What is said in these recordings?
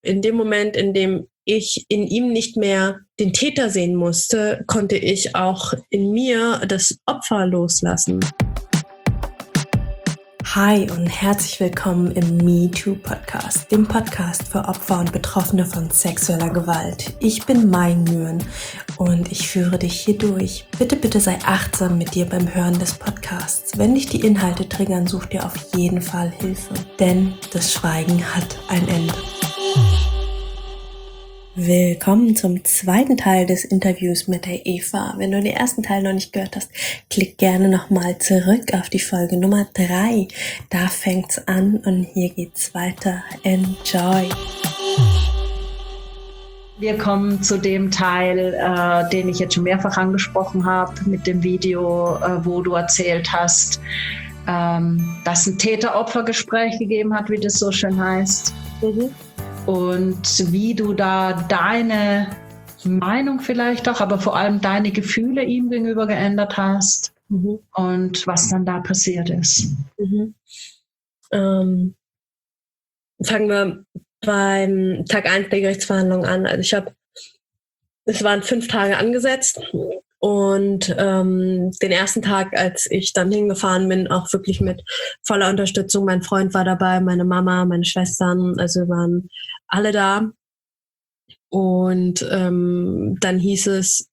In dem Moment, in dem ich in ihm nicht mehr den Täter sehen musste, konnte ich auch in mir das Opfer loslassen. Hi und herzlich willkommen im MeToo-Podcast, dem Podcast für Opfer und Betroffene von sexueller Gewalt. Ich bin Mai Nguyen und ich führe dich hier durch. Bitte sei achtsam mit dir beim Hören des Podcasts. Wenn dich die Inhalte triggern, such dir auf jeden Fall Hilfe, denn das Schweigen hat ein Ende. Willkommen zum zweiten Teil des Interviews mit der Eva. Wenn du den ersten Teil noch nicht gehört hast, klick gerne nochmal zurück auf die Folge Nummer 3. Da fängt's an und hier geht's weiter. Enjoy! Wir kommen zu dem Teil, den ich jetzt schon mehrfach angesprochen habe, mit dem Video, wo du erzählt hast, dass ein Täter-Opfer-Gespräch gegeben hat, wie das so schön heißt. Und wie du da deine Meinung vielleicht auch, aber vor allem deine Gefühle ihm gegenüber geändert hast und was dann da passiert ist. Fangen wir beim Tag 1 der Gerichtsverhandlung an. Also es waren 5 Tage angesetzt und den ersten Tag, als ich dann hingefahren bin, auch wirklich mit voller Unterstützung. Mein Freund war dabei, meine Mama, meine Schwestern, also wir waren alle da. Und dann hieß es,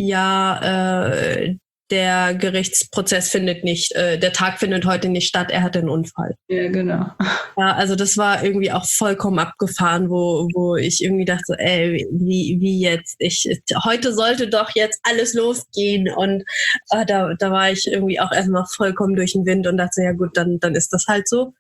der Gerichtsprozess der Tag findet heute nicht statt, er hatte einen Unfall. Ja, genau. Ja, also das war irgendwie auch vollkommen abgefahren, wo ich irgendwie dachte, wie jetzt? Heute sollte doch jetzt alles losgehen. Und da war ich irgendwie auch erstmal vollkommen durch den Wind und dachte, ja gut, dann ist das halt so.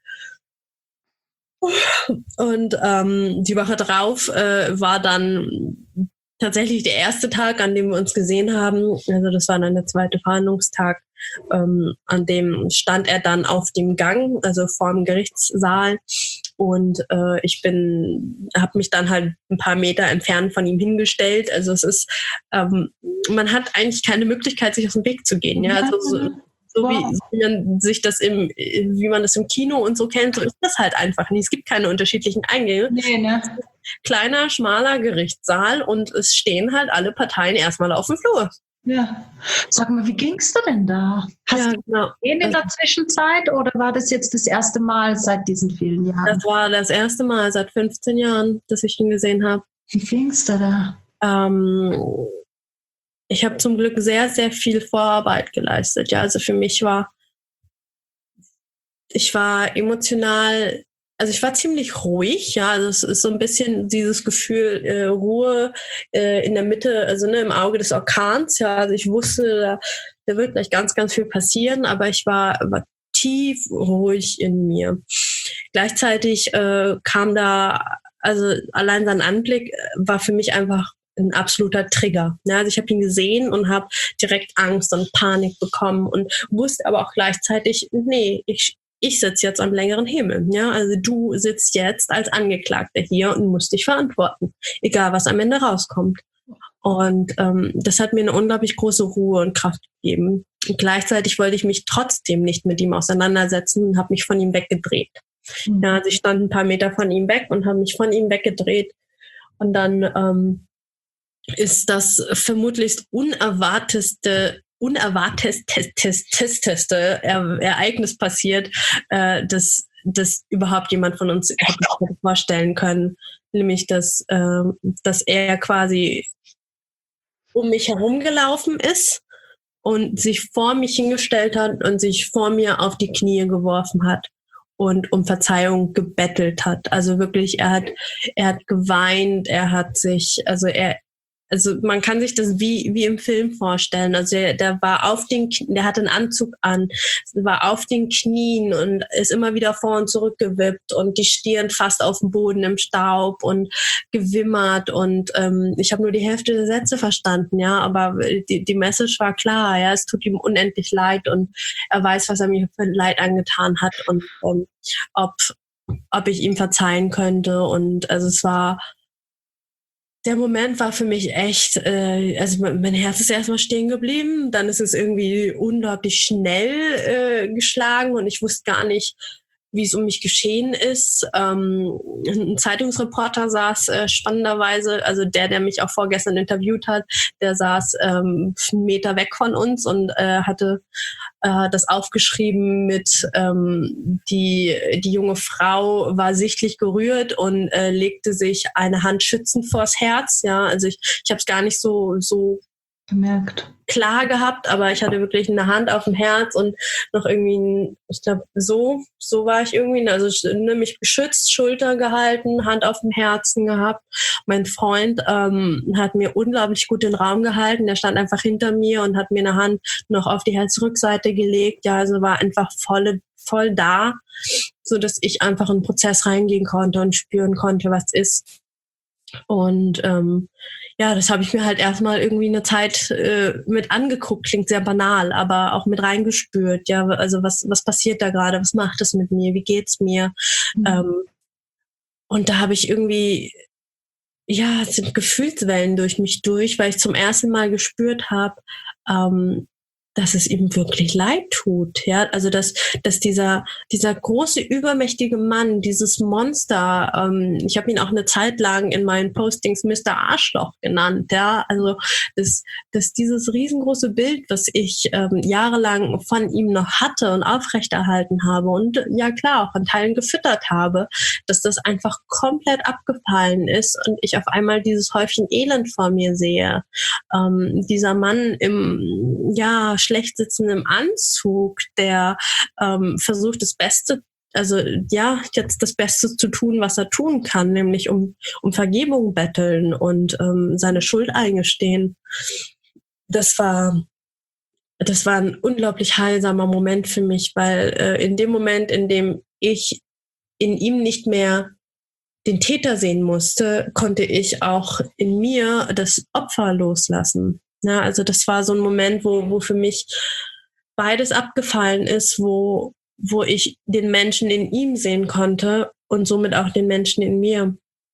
Und die Woche drauf war dann tatsächlich der erste Tag, an dem wir uns gesehen haben. Also das war dann der zweite Verhandlungstag, an dem stand er dann auf dem Gang, also vor dem Gerichtssaal. Und ich habe mich dann halt ein paar Meter entfernt von ihm hingestellt. Also es ist, man hat eigentlich keine Möglichkeit, sich aus dem Weg zu gehen. Ja, also wie man das im Kino und so kennt, so ist das halt einfach nicht. Es gibt keine unterschiedlichen Eingänge. Nee, ne? Kleiner, schmaler Gerichtssaal und es stehen halt alle Parteien erstmal auf dem Flur. Ja. Sag mal, wie ging's dir denn da? Hast du in der Zwischenzeit oder war das jetzt das erste Mal seit diesen vielen Jahren? Das war das erste Mal seit 15 Jahren, dass ich ihn gesehen habe. Wie ging's dir da? Ich habe zum Glück sehr, sehr viel Vorarbeit geleistet. Ja, also für mich ich war emotional, also ich war ziemlich ruhig. Ja, also es ist so ein bisschen dieses Gefühl Ruhe in der Mitte, also im Auge des Orkans. Ja, also ich wusste, da wird gleich ganz, ganz viel passieren, aber ich war tief ruhig in mir. Gleichzeitig kam da, also allein sein Anblick war für mich einfach ein absoluter Trigger. Ja, also ich habe ihn gesehen und habe direkt Angst und Panik bekommen und wusste aber auch gleichzeitig, nee, ich sitze jetzt am längeren Himmel. Ja, also du sitzt jetzt als Angeklagter hier und musst dich verantworten, egal was am Ende rauskommt. Und das hat mir eine unglaublich große Ruhe und Kraft gegeben. Und gleichzeitig wollte ich mich trotzdem nicht mit ihm auseinandersetzen und habe mich von ihm weggedreht. Ja, also ich stand ein paar Meter von ihm weg und habe mich von ihm weggedreht. Und dann ist das vermutlich unerwartetste Ereignis passiert, das überhaupt jemand von uns hätte vorstellen können. Nämlich, dass er quasi um mich herumgelaufen ist und sich vor mich hingestellt hat und sich vor mir auf die Knie geworfen hat und um Verzeihung gebettelt hat. Also wirklich, er hat geweint, also man kann sich das wie im Film vorstellen. Also der hatte einen Anzug an, war auf den Knien und ist immer wieder vor und zurück gewippt und die Stirn fast auf dem Boden im Staub und gewimmert und ich habe nur die Hälfte der Sätze verstanden, ja, aber die Message war klar, ja, es tut ihm unendlich leid und er weiß, was er mir für Leid angetan hat und ob ich ihm verzeihen könnte und also der Moment war für mich echt, also mein Herz ist erstmal stehen geblieben, dann ist es irgendwie unglaublich schnell geschlagen und ich wusste gar nicht, wie es um mich geschehen ist. Ein Zeitungsreporter saß spannenderweise, also der mich auch vorgestern interviewt hat, der saß 1 Meter weg von uns und hatte das aufgeschrieben mit die junge Frau war sichtlich gerührt und legte sich eine Hand schützend vors Herz. Ja, also ich habe es gar nicht so gemerkt. Klar gehabt, aber ich hatte wirklich eine Hand auf dem Herz und noch irgendwie, ich glaube, so war ich irgendwie, also mich beschützt, Schulter gehalten, Hand auf dem Herzen gehabt. Mein Freund hat mir unglaublich gut den Raum gehalten, der stand einfach hinter mir und hat mir eine Hand noch auf die Herzrückseite gelegt, ja, also war einfach voll da, so dass ich einfach in den Prozess reingehen konnte und spüren konnte, was ist. Und ja, das habe ich mir halt erstmal irgendwie eine Zeit mit angeguckt, klingt sehr banal, aber auch mit reingespürt. Ja, also was passiert da gerade? Was macht es mit mir? Wie geht's mir? Und da habe ich irgendwie, ja, es sind Gefühlswellen durch mich durch, weil ich zum ersten Mal gespürt habe, dass es ihm wirklich leid tut, ja, also dass dieser große übermächtige Mann, dieses Monster, ich habe ihn auch eine Zeit lang in meinen Postings Mr. Arschloch genannt, ja, also dass dieses riesengroße Bild, was ich jahrelang von ihm noch hatte und aufrechterhalten habe und ja klar auch an Teilen gefüttert habe, dass das einfach komplett abgefallen ist und ich auf einmal dieses Häufchen Elend vor mir sehe, dieser Mann im schlecht sitzendem Anzug, der versucht das Beste, also ja, jetzt das Beste zu tun, was er tun kann, nämlich um Vergebung betteln und seine Schuld eingestehen. Das war ein unglaublich heilsamer Moment für mich, weil in dem Moment, in dem ich in ihm nicht mehr den Täter sehen musste, konnte ich auch in mir das Opfer loslassen. Ja, also das war so ein Moment, wo für mich beides abgefallen ist, wo ich den Menschen in ihm sehen konnte und somit auch den Menschen in mir.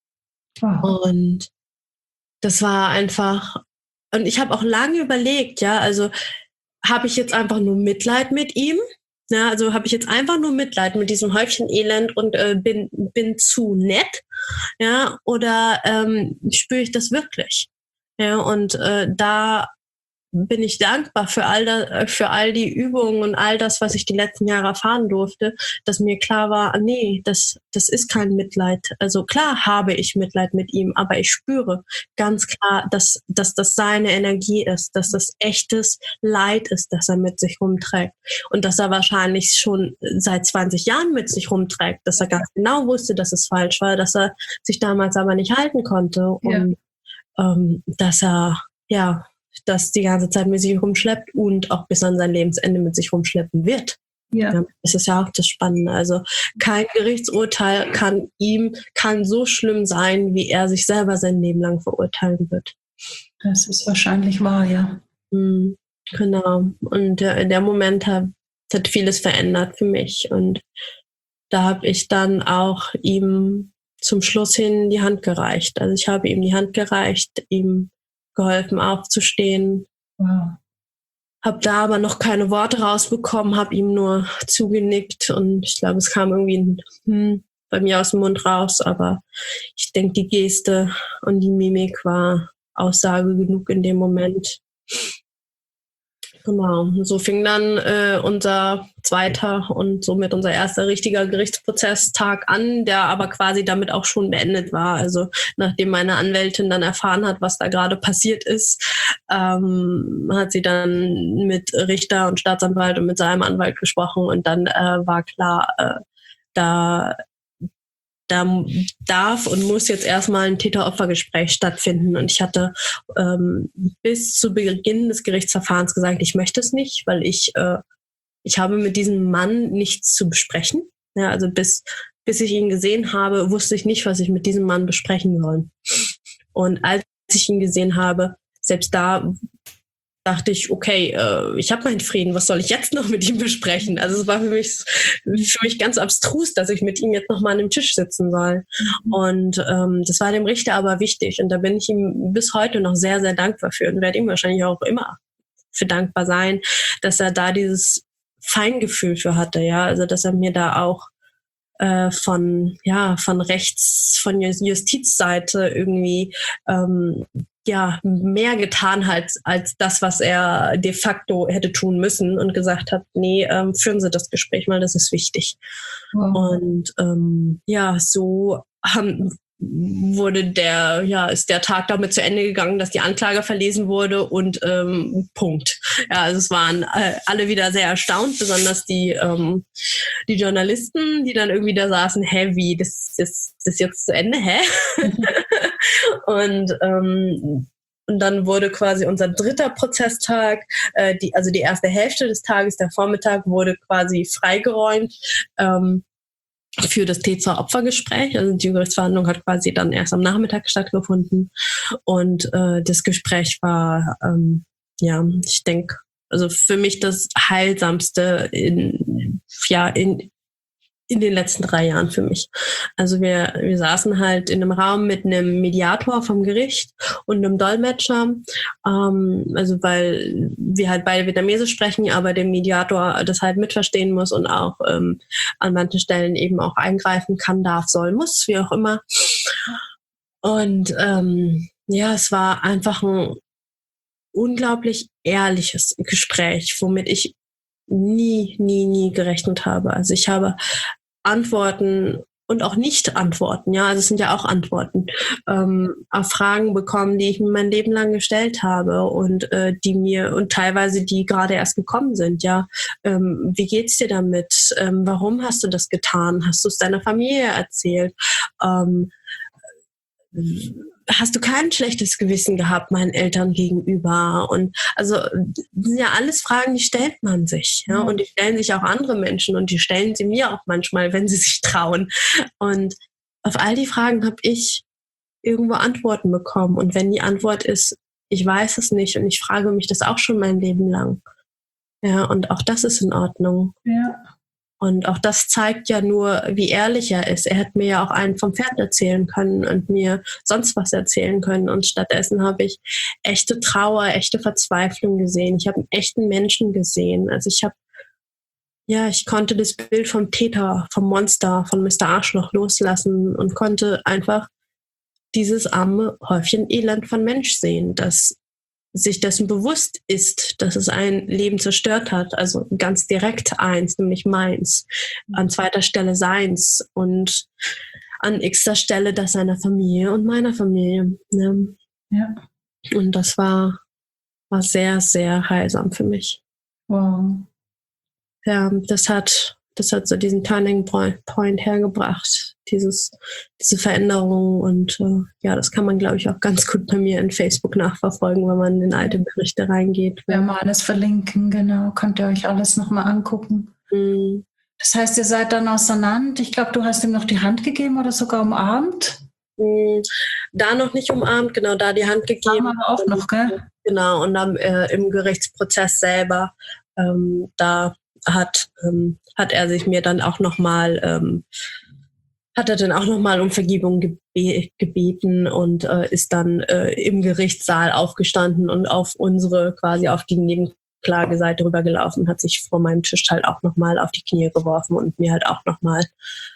Wow. Und das war einfach, und ich habe auch lange überlegt, ja, also habe ich jetzt einfach nur Mitleid mit ihm? Ja, also habe ich jetzt einfach nur Mitleid mit diesem Häufchen Elend und bin zu nett, ja, oder spüre ich das wirklich? Ja, und da bin ich dankbar für all die Übungen und all das, was ich die letzten Jahre erfahren durfte, dass mir klar war, nee, das ist kein Mitleid. Also klar habe ich Mitleid mit ihm, aber ich spüre ganz klar, dass das seine Energie ist, dass das echtes Leid ist, das er mit sich rumträgt. Und dass er wahrscheinlich schon seit 20 Jahren mit sich rumträgt, dass er ganz genau wusste, dass es falsch war, dass er sich damals aber nicht halten konnte und dass er, das die ganze Zeit mit sich rumschleppt und auch bis an sein Lebensende mit sich rumschleppen wird. Ja. Das ist ja auch das Spannende. Also kein Gerichtsurteil kann so schlimm sein, wie er sich selber sein Leben lang verurteilen wird. Das ist wahrscheinlich wahr, ja. Genau. Und der Moment hat vieles verändert für mich. Und da habe ich dann auch ihm zum Schluss hin die Hand gereicht. Also ich habe ihm die Hand gereicht, ihm geholfen aufzustehen. Wow. Habe da aber noch keine Worte rausbekommen, habe ihm nur zugenickt und ich glaube, es kam irgendwie ein bei mir aus dem Mund raus, aber ich denke, die Geste und die Mimik war Aussage genug in dem Moment. Genau, so fing dann unser zweiter und somit unser erster richtiger Gerichtsprozesstag an, der aber quasi damit auch schon beendet war. Also nachdem meine Anwältin dann erfahren hat, was da gerade passiert ist, hat sie dann mit Richter und Staatsanwalt und mit seinem Anwalt gesprochen und dann war klar, da darf und muss jetzt erstmal ein Täter-Opfer-Gespräch stattfinden. Und ich hatte bis zu Beginn des Gerichtsverfahrens gesagt, ich möchte es nicht, weil ich habe mit diesem Mann nichts zu besprechen. Ja, also bis ich ihn gesehen habe, wusste ich nicht, was ich mit diesem Mann besprechen soll. Und als ich ihn gesehen habe, selbst da dachte ich, okay, ich habe meinen Frieden, was soll ich jetzt noch mit ihm besprechen? Also es war für mich ganz abstrus, dass ich mit ihm jetzt noch mal an dem Tisch sitzen soll. Und das war dem Richter aber wichtig. Und da bin ich ihm bis heute noch sehr, sehr dankbar für und werde ihm wahrscheinlich auch immer für dankbar sein, dass er da dieses Feingefühl für hatte, ja, also dass er mir da auch von rechts, von Justizseite irgendwie mehr getan hat als das, was er de facto hätte tun müssen und gesagt hat, nee, führen Sie das Gespräch mal, das ist wichtig. Wow. Und so ist der Tag damit zu Ende gegangen, dass die Anklage verlesen wurde und Punkt. Ja, also es waren alle wieder sehr erstaunt, besonders die Journalisten, die dann irgendwie da saßen, wie, das ist jetzt zu Ende, Und dann wurde quasi unser dritter Prozesstag, die erste Hälfte des Tages, der Vormittag, wurde quasi freigeräumt für das T2-Opfergespräch. Also die Gerichtsverhandlung hat quasi dann erst am Nachmittag stattgefunden. Und das Gespräch war, ich denke, also für mich das Heilsamste in den letzten 3 Jahren für mich. Also wir saßen halt in einem Raum mit einem Mediator vom Gericht und einem Dolmetscher, weil wir halt beide Vietnamesisch sprechen, aber der Mediator das halt mitverstehen muss und auch an manchen Stellen eben auch eingreifen kann, darf, soll, muss, wie auch immer. Und es war einfach ein unglaublich ehrliches Gespräch, womit ich nie gerechnet habe. Also ich habe Antworten und auch Nicht-Antworten, also es sind ja auch Antworten, auf Fragen bekommen, die ich mir mein Leben lang gestellt habe und und teilweise die gerade erst gekommen sind, wie geht's dir damit? Warum hast du das getan? Hast du es deiner Familie erzählt? Hast du kein schlechtes Gewissen gehabt meinen Eltern gegenüber? Und also das sind ja alles Fragen, die stellt man sich. Ja? Und die stellen sich auch andere Menschen und die stellen sie mir auch manchmal, wenn sie sich trauen. Und auf all die Fragen habe ich irgendwo Antworten bekommen. Und wenn die Antwort ist, ich weiß es nicht und ich frage mich das auch schon mein Leben lang. Ja, und auch das ist in Ordnung. Ja. Und auch das zeigt ja nur, wie ehrlich er ist. Er hätte mir ja auch einen vom Pferd erzählen können und mir sonst was erzählen können. Und stattdessen habe ich echte Trauer, echte Verzweiflung gesehen. Ich habe einen echten Menschen gesehen. Also ich konnte das Bild vom Täter, vom Monster, von Mr. Arschloch loslassen und konnte einfach dieses arme Häufchen Elend von Mensch sehen, das sich dessen bewusst ist, dass es ein Leben zerstört hat, also ganz direkt eins, nämlich meins, an zweiter Stelle seins und an x-ter Stelle das seiner Familie und meiner Familie. Ne? Ja. Und das war sehr, sehr heilsam für mich. Wow. Ja, das hat so diesen Turning Point hergebracht, diese Veränderung und das kann man, glaube ich, auch ganz gut bei mir in Facebook nachverfolgen, wenn man in alte Berichte reingeht. Wir werden mal alles verlinken, genau, könnt ihr euch alles nochmal angucken. Mhm. Das heißt, ihr seid dann auseinander, ich glaube, du hast ihm noch die Hand gegeben oder sogar umarmt? Da noch nicht umarmt, genau, da die Hand gegeben. Aber auch noch, gell? Genau, und dann im Gerichtsprozess selber, da hat er sich mir dann auch nochmal um Vergebung gebeten und ist dann im Gerichtssaal aufgestanden und auf die Nebenklageseite rübergelaufen, hat sich vor meinem Tisch halt auch nochmal auf die Knie geworfen und mir halt auch nochmal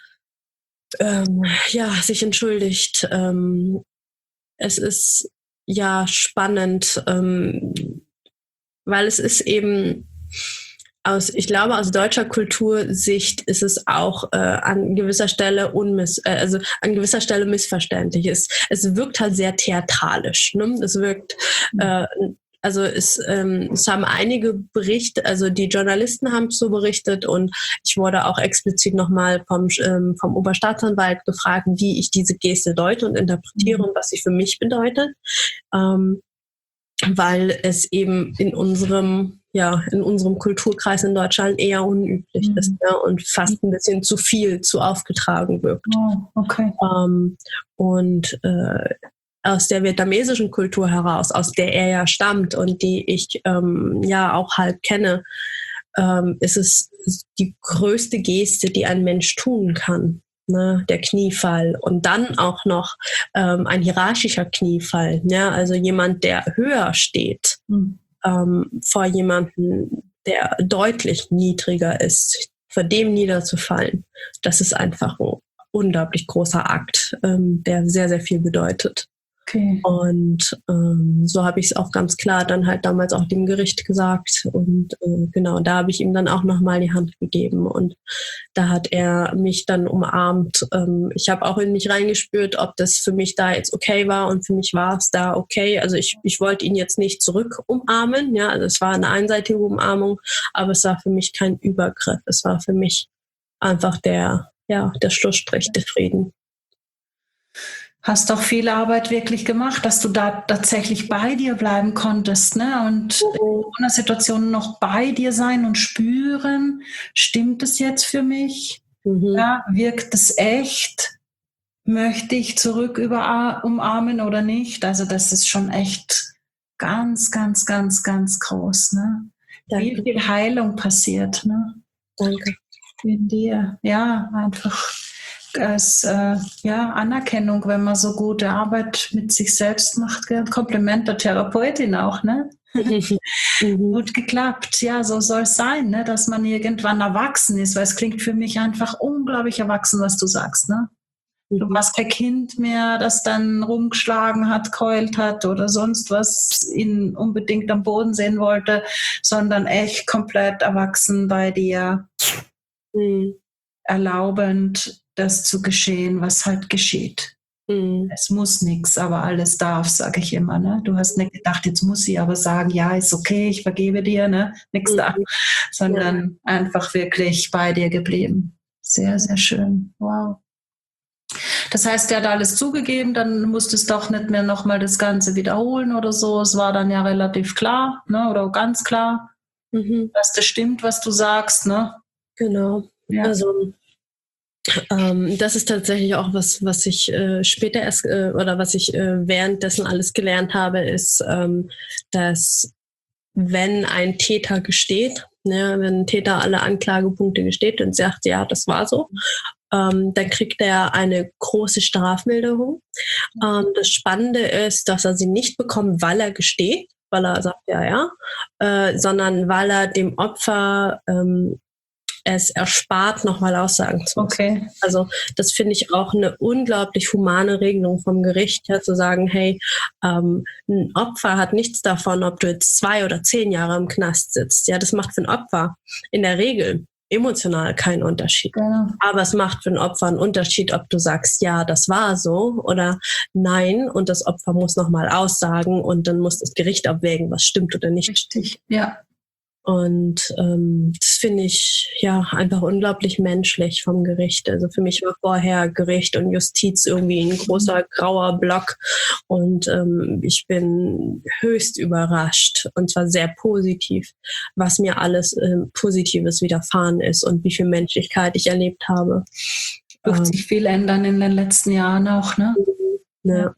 sich entschuldigt. Es ist spannend, weil es ist eben aus deutscher Kultursicht ist es auch an gewisser Stelle missverständlich. Es wirkt halt sehr theatralisch. Ne? Es wirkt, es haben einige berichtet, also die Journalisten haben es so berichtet und ich wurde auch explizit nochmal vom Oberstaatsanwalt gefragt, wie ich diese Geste deute und interpretiere und was sie für mich bedeutet. Weil es eben in unserem Kulturkreis in Deutschland eher unüblich ist, und fast ein bisschen zu aufgetragen wirkt. Oh, okay. Aus der vietnamesischen Kultur heraus, aus der er ja stammt und die ich auch halb kenne, ist es die größte Geste, die ein Mensch tun kann. Ne, der Kniefall und dann auch noch ein hierarchischer Kniefall, also jemand, der höher steht vor jemandem, der deutlich niedriger ist, vor dem niederzufallen, das ist einfach ein unglaublich großer Akt, der sehr, sehr viel bedeutet. Okay. Und so habe ich es auch ganz klar dann halt damals auch dem Gericht gesagt. Und genau, da habe ich ihm dann auch nochmal die Hand gegeben. Und da hat er mich dann umarmt. Ich habe auch in mich reingespürt, ob das für mich da jetzt okay war. Und für mich war es da okay. Also ich wollte ihn jetzt nicht zurück umarmen. Ja, also es war eine einseitige Umarmung, aber es war für mich kein Übergriff. Es war für mich einfach der Schlussstrich, der Frieden. Hast auch viel Arbeit wirklich gemacht, dass du da tatsächlich bei dir bleiben konntest, ne? Und in einer Situation noch bei dir sein und spüren, stimmt es jetzt für mich? Ja, wirkt es echt? Möchte ich zurück umarmen oder nicht? Also das ist schon echt ganz, ganz, ganz, ganz groß, ne? Wie viel Heilung passiert, ne? Danke. In dir. Ja, einfach als Anerkennung, wenn man so gute Arbeit mit sich selbst macht. Kompliment der Therapeutin auch, ne? Gut geklappt. Ja, so soll es sein, ne? Dass man irgendwann erwachsen ist, weil es klingt für mich einfach unglaublich erwachsen, was du sagst, ne? Du warst kein Kind mehr, das dann rumgeschlagen hat, keult hat oder sonst was, ihn unbedingt am Boden sehen wollte, sondern echt komplett erwachsen bei dir, erlaubend, das zu geschehen, was halt geschieht. Es muss nichts, aber alles darf, sage ich immer. Ne? Du hast nicht gedacht, jetzt muss sie aber sagen, ja, ist okay, ich vergebe dir, ne? Nichts da, sondern einfach wirklich bei dir geblieben. Sehr, sehr schön. Wow. Das heißt, er hat alles zugegeben, dann musstest du doch nicht mehr nochmal das Ganze wiederholen oder so. Es war dann ja relativ klar, ne? Oder ganz klar, dass das stimmt, was du sagst. Ne? Genau. Ja. Also das ist tatsächlich auch was ich später erst oder was ich währenddessen alles gelernt habe, ist, dass wenn ein Täter gesteht, wenn ein Täter alle Anklagepunkte gesteht und sagt, ja, das war so, dann kriegt er eine große Strafmilderung. Das Spannende ist, dass er sie nicht bekommt, weil er gesteht, weil er sagt, sondern weil er dem Opfer es erspart, nochmal aussagen zu müssen. Okay. Also das finde ich auch eine unglaublich humane Regelung vom Gericht, ja, zu sagen, hey, ein Opfer hat nichts davon, ob du jetzt 2 oder 10 Jahre im Knast sitzt. Ja, das macht für ein Opfer in der Regel emotional keinen Unterschied. Genau. Aber es macht für ein Opfer einen Unterschied, ob du sagst, ja, das war so oder nein, und das Opfer muss nochmal aussagen und dann muss das Gericht abwägen, was stimmt oder nicht. Richtig, ja. Und das finde ich einfach unglaublich menschlich vom Gericht. Also für mich war vorher Gericht und Justiz irgendwie ein großer grauer Block und ich bin höchst überrascht und zwar sehr positiv, was mir alles Positives widerfahren ist und wie viel Menschlichkeit ich erlebt habe. Wird sich viel ändern in den letzten Jahren auch, ne? Ja.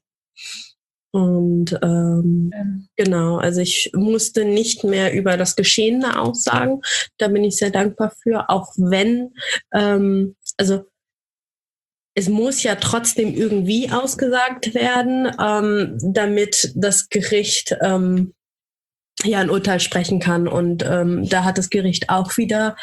Und genau, also ich musste nicht mehr über das Geschehene aussagen. Da bin ich sehr dankbar für, auch wenn, also es muss ja trotzdem irgendwie ausgesagt werden, damit das Gericht ein Urteil sprechen kann. Und da hat das Gericht auch wieder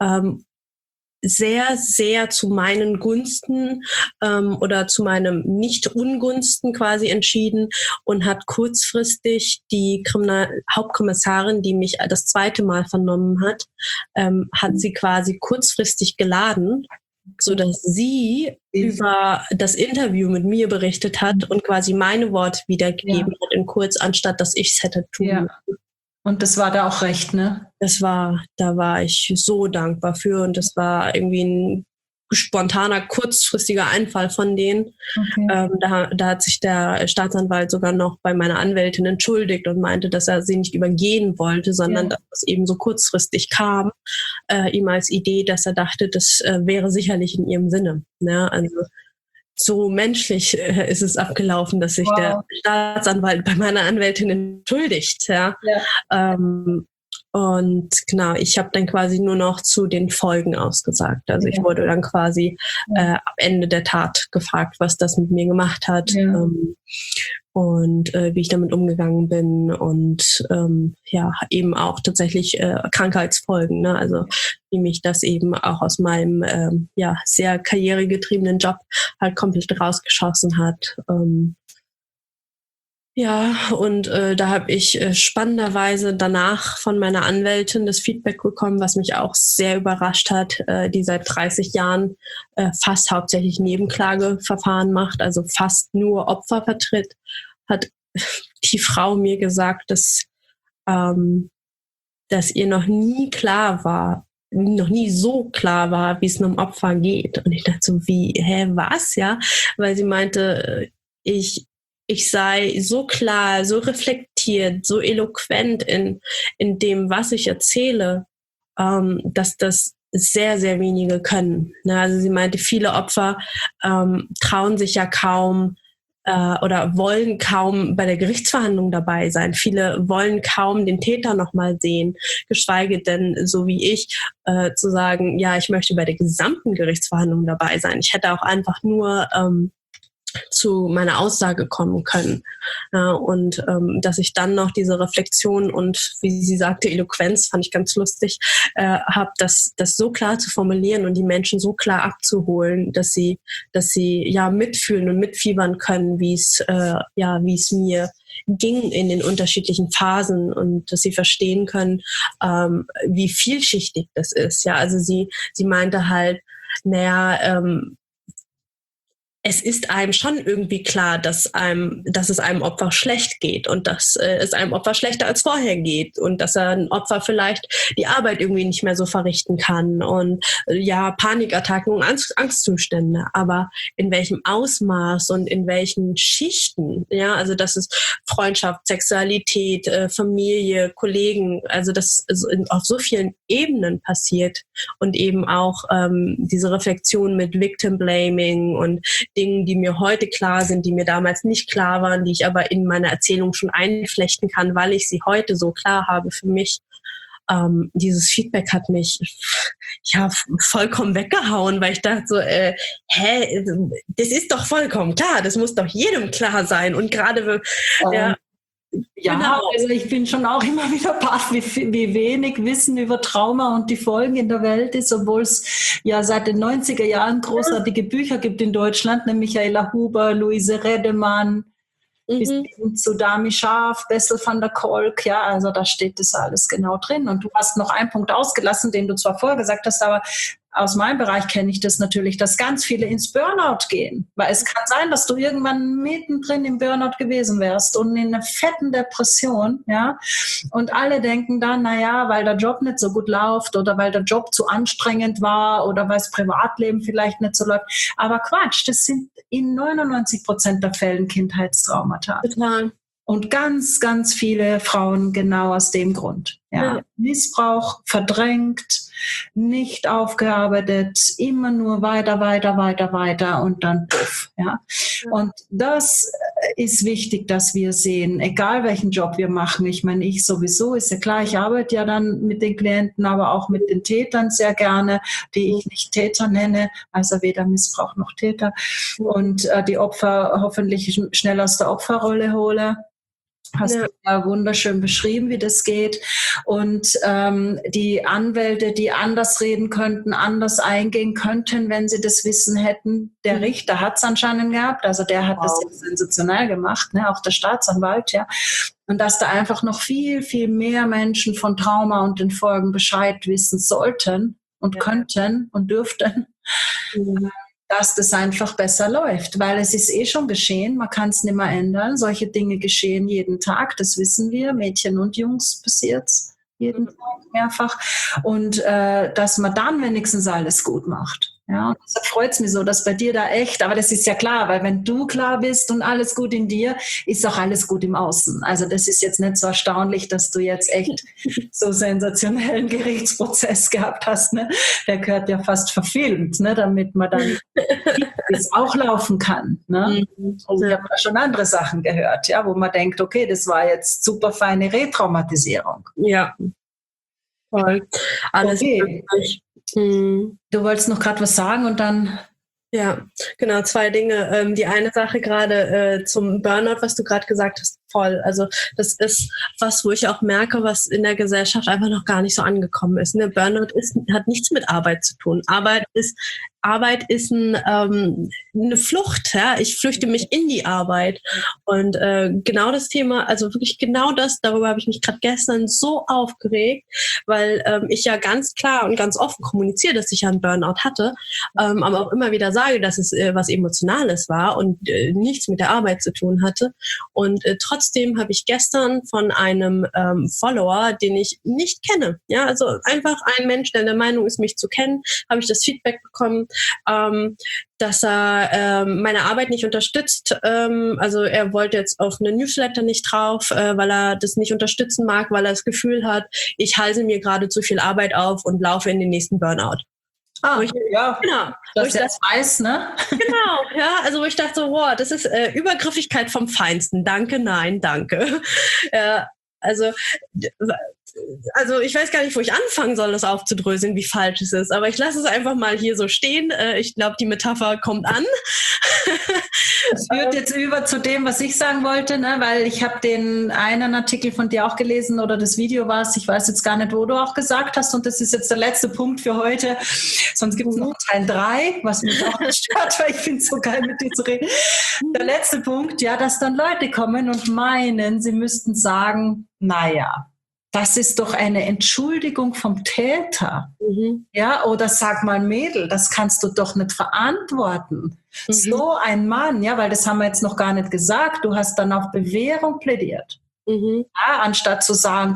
sehr, sehr zu meinen Gunsten oder zu meinem Nicht-Ungunsten quasi entschieden und hat kurzfristig die Hauptkommissarin, die mich das 2. Mal vernommen hat, hat sie quasi kurzfristig geladen, sodass sie über das Interview mit mir berichtet hat und quasi meine Worte wiedergegeben hat in kurz, anstatt dass ich es hätte tun müssen. Und das war da auch recht, ne? Da war ich so dankbar für und das war irgendwie ein spontaner, kurzfristiger Einfall von denen. Okay. Da hat sich der Staatsanwalt sogar noch bei meiner Anwältin entschuldigt und meinte, dass er sie nicht übergehen wollte, sondern dass es eben so kurzfristig kam, ihm als Idee, dass er dachte, das wäre sicherlich in ihrem Sinne. Ne? Also so menschlich ist es abgelaufen, dass sich der Staatsanwalt bei meiner Anwältin entschuldigt. Ja. Und genau, ich habe dann quasi nur noch zu den Folgen ausgesagt. Also ich wurde dann quasi am Ende der Tat gefragt, was das mit mir gemacht hat. und wie ich damit umgegangen bin und eben auch tatsächlich Krankheitsfolgen, ne? Also wie mich das eben auch aus meinem sehr karrieregetriebenen Job halt komplett rausgeschossen hat. Da habe ich spannenderweise danach von meiner Anwältin das Feedback bekommen, was mich auch sehr überrascht hat, die seit 30 Jahren fast hauptsächlich Nebenklageverfahren macht, also fast nur Opfer vertritt, hat die Frau mir gesagt, dass ihr noch nie so klar war, wie es einem Opfer geht. Und ich dachte so, was? Ja, weil sie meinte, ich sei so klar, so reflektiert, so eloquent in dem, was ich erzähle, dass das sehr, sehr wenige können. Also sie meinte, viele Opfer trauen sich ja kaum oder wollen kaum bei der Gerichtsverhandlung dabei sein. Viele wollen kaum den Täter nochmal sehen, geschweige denn, so wie ich, zu sagen, ja, ich möchte bei der gesamten Gerichtsverhandlung dabei sein. Ich hätte auch einfach nur zu meiner Aussage kommen können. Und dass ich dann noch diese Reflexion und, wie sie sagte, Eloquenz, fand ich ganz lustig, habe, das so klar zu formulieren und die Menschen so klar abzuholen, dass sie ja mitfühlen und mitfiebern können, wie es mir ging in den unterschiedlichen Phasen und dass sie verstehen können, wie vielschichtig das ist. Ja, also sie meinte halt, es ist einem schon irgendwie klar, dass es einem Opfer schlecht geht und dass es einem Opfer schlechter als vorher geht und dass ein Opfer vielleicht die Arbeit irgendwie nicht mehr so verrichten kann und Panikattacken und Angstzustände. Aber in welchem Ausmaß und in welchen Schichten, ja, also das ist Freundschaft, Sexualität, Familie, Kollegen, also das auf so vielen Ebenen passiert und eben auch diese Reflexion mit Victim Blaming und Dingen, die mir heute klar sind, die mir damals nicht klar waren, die ich aber in meine Erzählung schon einflechten kann, weil ich sie heute so klar habe für mich. Dieses Feedback hat mich vollkommen weggehauen, weil ich dachte so, das ist doch vollkommen klar, das muss doch jedem klar sein. Und gerade genau. Also ich bin schon auch immer wieder baff, wie wenig Wissen über Trauma und die Folgen in der Welt ist, obwohl es ja seit den 90er Jahren großartige Bücher gibt in Deutschland, nämlich Michaela Huber, Luise Redemann, bis hin zu Dami Scharf, Bessel van der Kolk, ja, also da steht das alles genau drin. Und du hast noch einen Punkt ausgelassen, den du zwar vorher gesagt hast, aber aus meinem Bereich kenne ich das natürlich, dass ganz viele ins Burnout gehen. Weil es kann sein, dass du irgendwann mittendrin im Burnout gewesen wärst und in einer fetten Depression, ja. Und alle denken dann, weil der Job nicht so gut läuft oder weil der Job zu anstrengend war oder weil das Privatleben vielleicht nicht so läuft. Aber Quatsch, das sind in 99% der Fällen Kindheitstraumata. Total. Und ganz, ganz viele Frauen genau aus dem Grund. Ja. Missbrauch, verdrängt, nicht aufgearbeitet, immer nur weiter und dann puff. Ja. Und das ist wichtig, dass wir sehen, egal welchen Job wir machen. Ich meine, ich sowieso, ist ja klar, ich arbeite ja dann mit den Klienten, aber auch mit den Tätern sehr gerne, die ich nicht Täter nenne, also weder Missbrauch noch Täter. Und die Opfer hoffentlich schnell aus der Opferrolle hole. Hast du ja wunderschön beschrieben, wie das geht. Und die Anwälte, die anders reden könnten, anders eingehen könnten, wenn sie das Wissen hätten. Der Richter hat es anscheinend gehabt, also der hat das jetzt sensationell gemacht, ne? Auch der Staatsanwalt, ja. Und dass da einfach noch viel, viel mehr Menschen von Trauma und den Folgen Bescheid wissen sollten und könnten und dürften. Dass das einfach besser läuft, weil es ist schon geschehen, man kann es nicht mehr ändern. Solche Dinge geschehen jeden Tag, das wissen wir, Mädchen und Jungs passiert's jeden Tag mehrfach. Und dass man dann wenigstens alles gut macht. Ja, und deshalb freut es mich so, dass bei dir da echt, aber das ist ja klar, weil wenn du klar bist und alles gut in dir, ist auch alles gut im Außen. Also das ist jetzt nicht so erstaunlich, dass du jetzt echt so sensationellen Gerichtsprozess gehabt hast. Ne? Der gehört ja fast verfilmt, ne? Damit man dann wie es auch laufen kann. Ne? Also ich habe da schon andere Sachen gehört, ja, wo man denkt, okay, das war jetzt super feine Retraumatisierung. Ja, voll. Alles okay. Du wolltest noch gerade was sagen und dann... Ja, genau, 2 Dinge. Die eine Sache gerade zum Burnout, was du gerade gesagt hast, voll. Also das ist was, wo ich auch merke, was in der Gesellschaft einfach noch gar nicht so angekommen ist. Ne? Burnout hat nichts mit Arbeit zu tun. Arbeit ist eine Flucht. Ja? Ich flüchte mich in die Arbeit. Und genau das Thema, also wirklich genau das, darüber habe ich mich gerade gestern so aufgeregt, weil ich ja ganz klar und ganz offen kommuniziere, dass ich ja einen Burnout hatte, aber auch immer wieder sage, dass es was Emotionales war und nichts mit der Arbeit zu tun hatte. Und trotzdem habe ich gestern von einem Follower, den ich nicht kenne, ja, also einfach ein Mensch, der der Meinung ist, mich zu kennen, habe ich das Feedback bekommen, dass er meine Arbeit nicht unterstützt. Also er wollte jetzt auf eine Newsletter nicht drauf, weil er das nicht unterstützen mag, weil er das Gefühl hat, ich halse mir gerade zu viel Arbeit auf und laufe in den nächsten Burnout. Ja, genau. Dass ich das weiß, ne? Genau, ja, also wo ich dachte so, wow, das ist Übergriffigkeit vom Feinsten. Danke, nein, danke. Also ich weiß gar nicht, wo ich anfangen soll, das aufzudröseln, wie falsch es ist. Aber ich lasse es einfach mal hier so stehen. Ich glaube, die Metapher kommt an. Es führt jetzt über zu dem, was ich sagen wollte, ne? Weil ich habe den einen Artikel von dir auch gelesen oder das Video war es. Ich weiß jetzt gar nicht, wo du auch gesagt hast. Und das ist jetzt der letzte Punkt für heute. Sonst gibt es noch Teil 3, was mich auch stört, weil ich finde es so geil, mit dir zu reden. Der letzte Punkt, ja, dass dann Leute kommen und meinen, sie müssten sagen, naja, das ist doch eine Entschuldigung vom Täter. Ja, oder sag mal, Mädel, das kannst du doch nicht verantworten. So ein Mann, ja, weil das haben wir jetzt noch gar nicht gesagt, du hast dann auf Bewährung plädiert. Ja, anstatt zu sagen,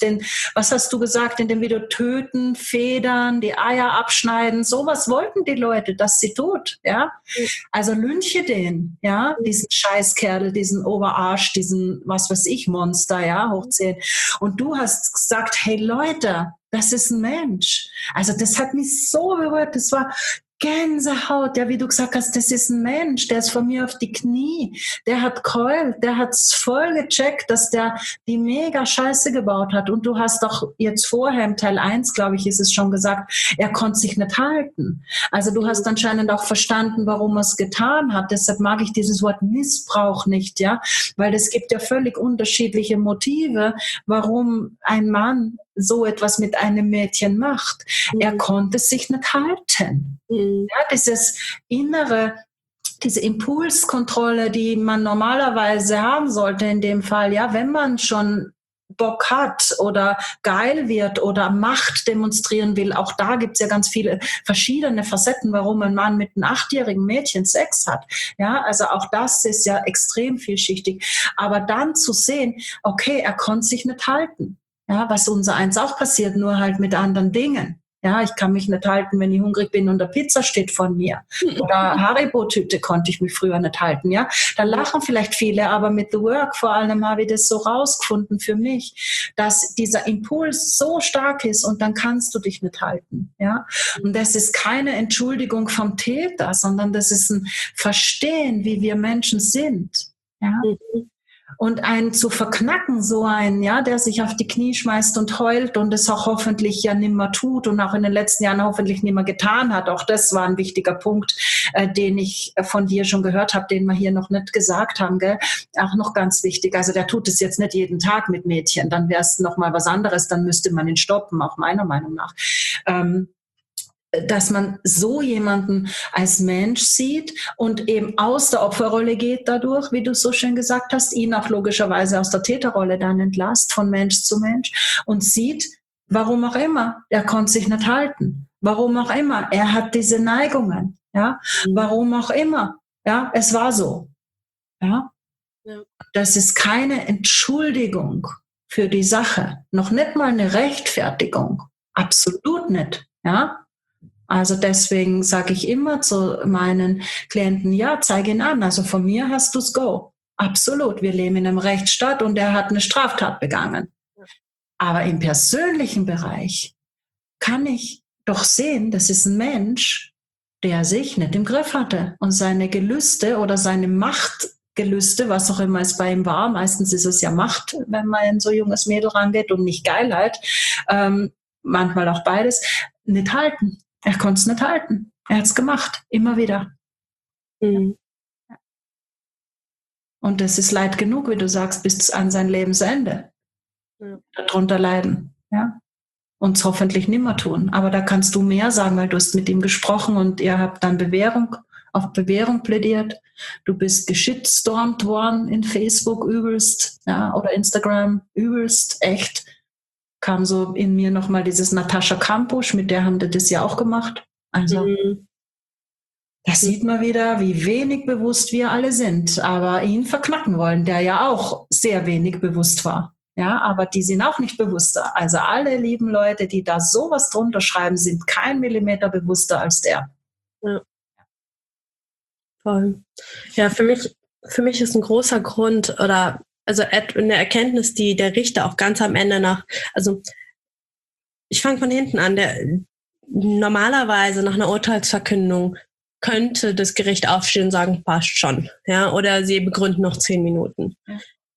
was hast du gesagt in dem Video, töten, federn, die Eier abschneiden, sowas wollten die Leute, dass sie tut, ja. Also lynche den, ja, diesen Scheißkerl, diesen Oberarsch, diesen, was weiß ich, Monster, ja, hoch 10. Und du hast gesagt, hey Leute, das ist ein Mensch. Also das hat mich so berührt, das war Gänsehaut, ja, wie du gesagt hast, das ist ein Mensch, der ist von mir auf die Knie, der hat keult, der hat's voll gecheckt, dass der die mega Scheiße gebaut hat. Und du hast doch jetzt vorher im Teil 1, glaube ich, ist es schon gesagt, er konnte sich nicht halten. Also du hast anscheinend auch verstanden, warum er es getan hat. Deshalb mag ich dieses Wort Missbrauch nicht, ja, weil es gibt ja völlig unterschiedliche Motive, warum ein Mann so etwas mit einem Mädchen macht. Er konnte sich nicht halten. Ja, dieses innere, diese Impulskontrolle, die man normalerweise haben sollte in dem Fall, ja, wenn man schon Bock hat oder geil wird oder Macht demonstrieren will, auch da gibt es ja ganz viele verschiedene Facetten, warum ein Mann mit einem 8-jährigen Mädchen Sex hat. Ja, also auch das ist ja extrem vielschichtig. Aber dann zu sehen, okay, er konnte sich nicht halten. Ja, was unser eins auch passiert, nur halt mit anderen Dingen. Ja, ich kann mich nicht halten, wenn ich hungrig bin und eine Pizza steht von mir. Oder Haribo-Tüte konnte ich mich früher nicht halten. Ja, da lachen vielleicht viele, aber mit The Work vor allem habe ich das so rausgefunden für mich, dass dieser Impuls so stark ist und dann kannst du dich nicht halten. Ja, und das ist keine Entschuldigung vom Täter, sondern das ist ein Verstehen, wie wir Menschen sind. Ja. Und einen zu verknacken, so einen, ja, der sich auf die Knie schmeißt und heult und es auch hoffentlich ja nimmer tut und auch in den letzten Jahren hoffentlich nimmer getan hat. Auch das war ein wichtiger Punkt, den ich von dir schon gehört habe, den wir hier noch nicht gesagt haben, gell? Auch noch ganz wichtig. Also der tut es jetzt nicht jeden Tag mit Mädchen, dann wäre es nochmal was anderes, dann müsste man ihn stoppen, auch meiner Meinung nach. Dass man so jemanden als Mensch sieht und eben aus der Opferrolle geht dadurch, wie du so schön gesagt hast, ihn auch logischerweise aus der Täterrolle dann entlasst, von Mensch zu Mensch und sieht, warum auch immer, er konnte sich nicht halten, warum auch immer, er hat diese Neigungen, ja, warum auch immer, ja, es war so, ja. Das ist keine Entschuldigung für die Sache, noch nicht mal eine Rechtfertigung, absolut nicht, ja. Also deswegen sage ich immer zu meinen Klienten, ja, zeig ihn an. Also von mir hast du's Go. Absolut. Wir leben in einem Rechtsstaat und er hat eine Straftat begangen. Aber im persönlichen Bereich kann ich doch sehen, das ist ein Mensch, der sich nicht im Griff hatte und seine Gelüste oder seine Machtgelüste, was auch immer es bei ihm war, meistens ist es ja Macht, wenn man in so ein junges Mädel rangeht und nicht Geilheit, manchmal auch beides, nicht halten. Er konnte es nicht halten. Er hat es gemacht, immer wieder. Mhm. Und das ist Leid genug, wie du sagst, bis an sein Lebensende. Ja. Darunter leiden. Ja? Und es hoffentlich nimmer tun. Aber da kannst du mehr sagen, weil du hast mit ihm gesprochen und ihr habt dann auf Bewährung plädiert. Du bist geschitstormt worden in Facebook übelst, ja, oder Instagram übelst, echt. Kam so in mir nochmal dieses Natascha Kampusch, mit der haben die das ja auch gemacht. Also da sieht man wieder, wie wenig bewusst wir alle sind, aber ihn verknacken wollen, der ja auch sehr wenig bewusst war. Ja, aber die sind auch nicht bewusster. Also alle lieben Leute, die da sowas drunter schreiben, sind kein Millimeter bewusster als der. Ja. Voll. Ja, für mich ist ein großer Grund also eine Erkenntnis, die der Richter auch ganz am Ende also ich fange von hinten an, normalerweise nach einer Urteilsverkündung könnte das Gericht aufstehen und sagen, passt schon, ja, oder sie begründen noch 10 Minuten. Ja.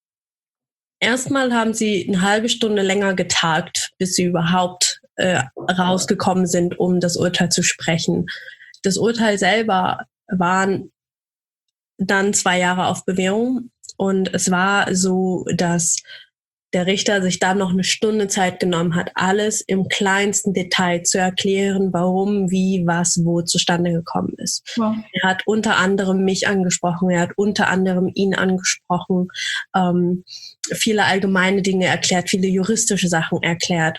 Erstmal haben sie eine halbe Stunde länger getagt, bis sie überhaupt rausgekommen sind, um das Urteil zu sprechen. Das Urteil selber waren dann 2 Jahre auf Bewährung und es war so, dass der Richter sich dann noch eine Stunde Zeit genommen hat, alles im kleinsten Detail zu erklären, warum, wie, was, wo zustande gekommen ist. Wow. Er hat unter anderem mich angesprochen, er hat unter anderem ihn angesprochen, viele allgemeine Dinge erklärt, viele juristische Sachen erklärt.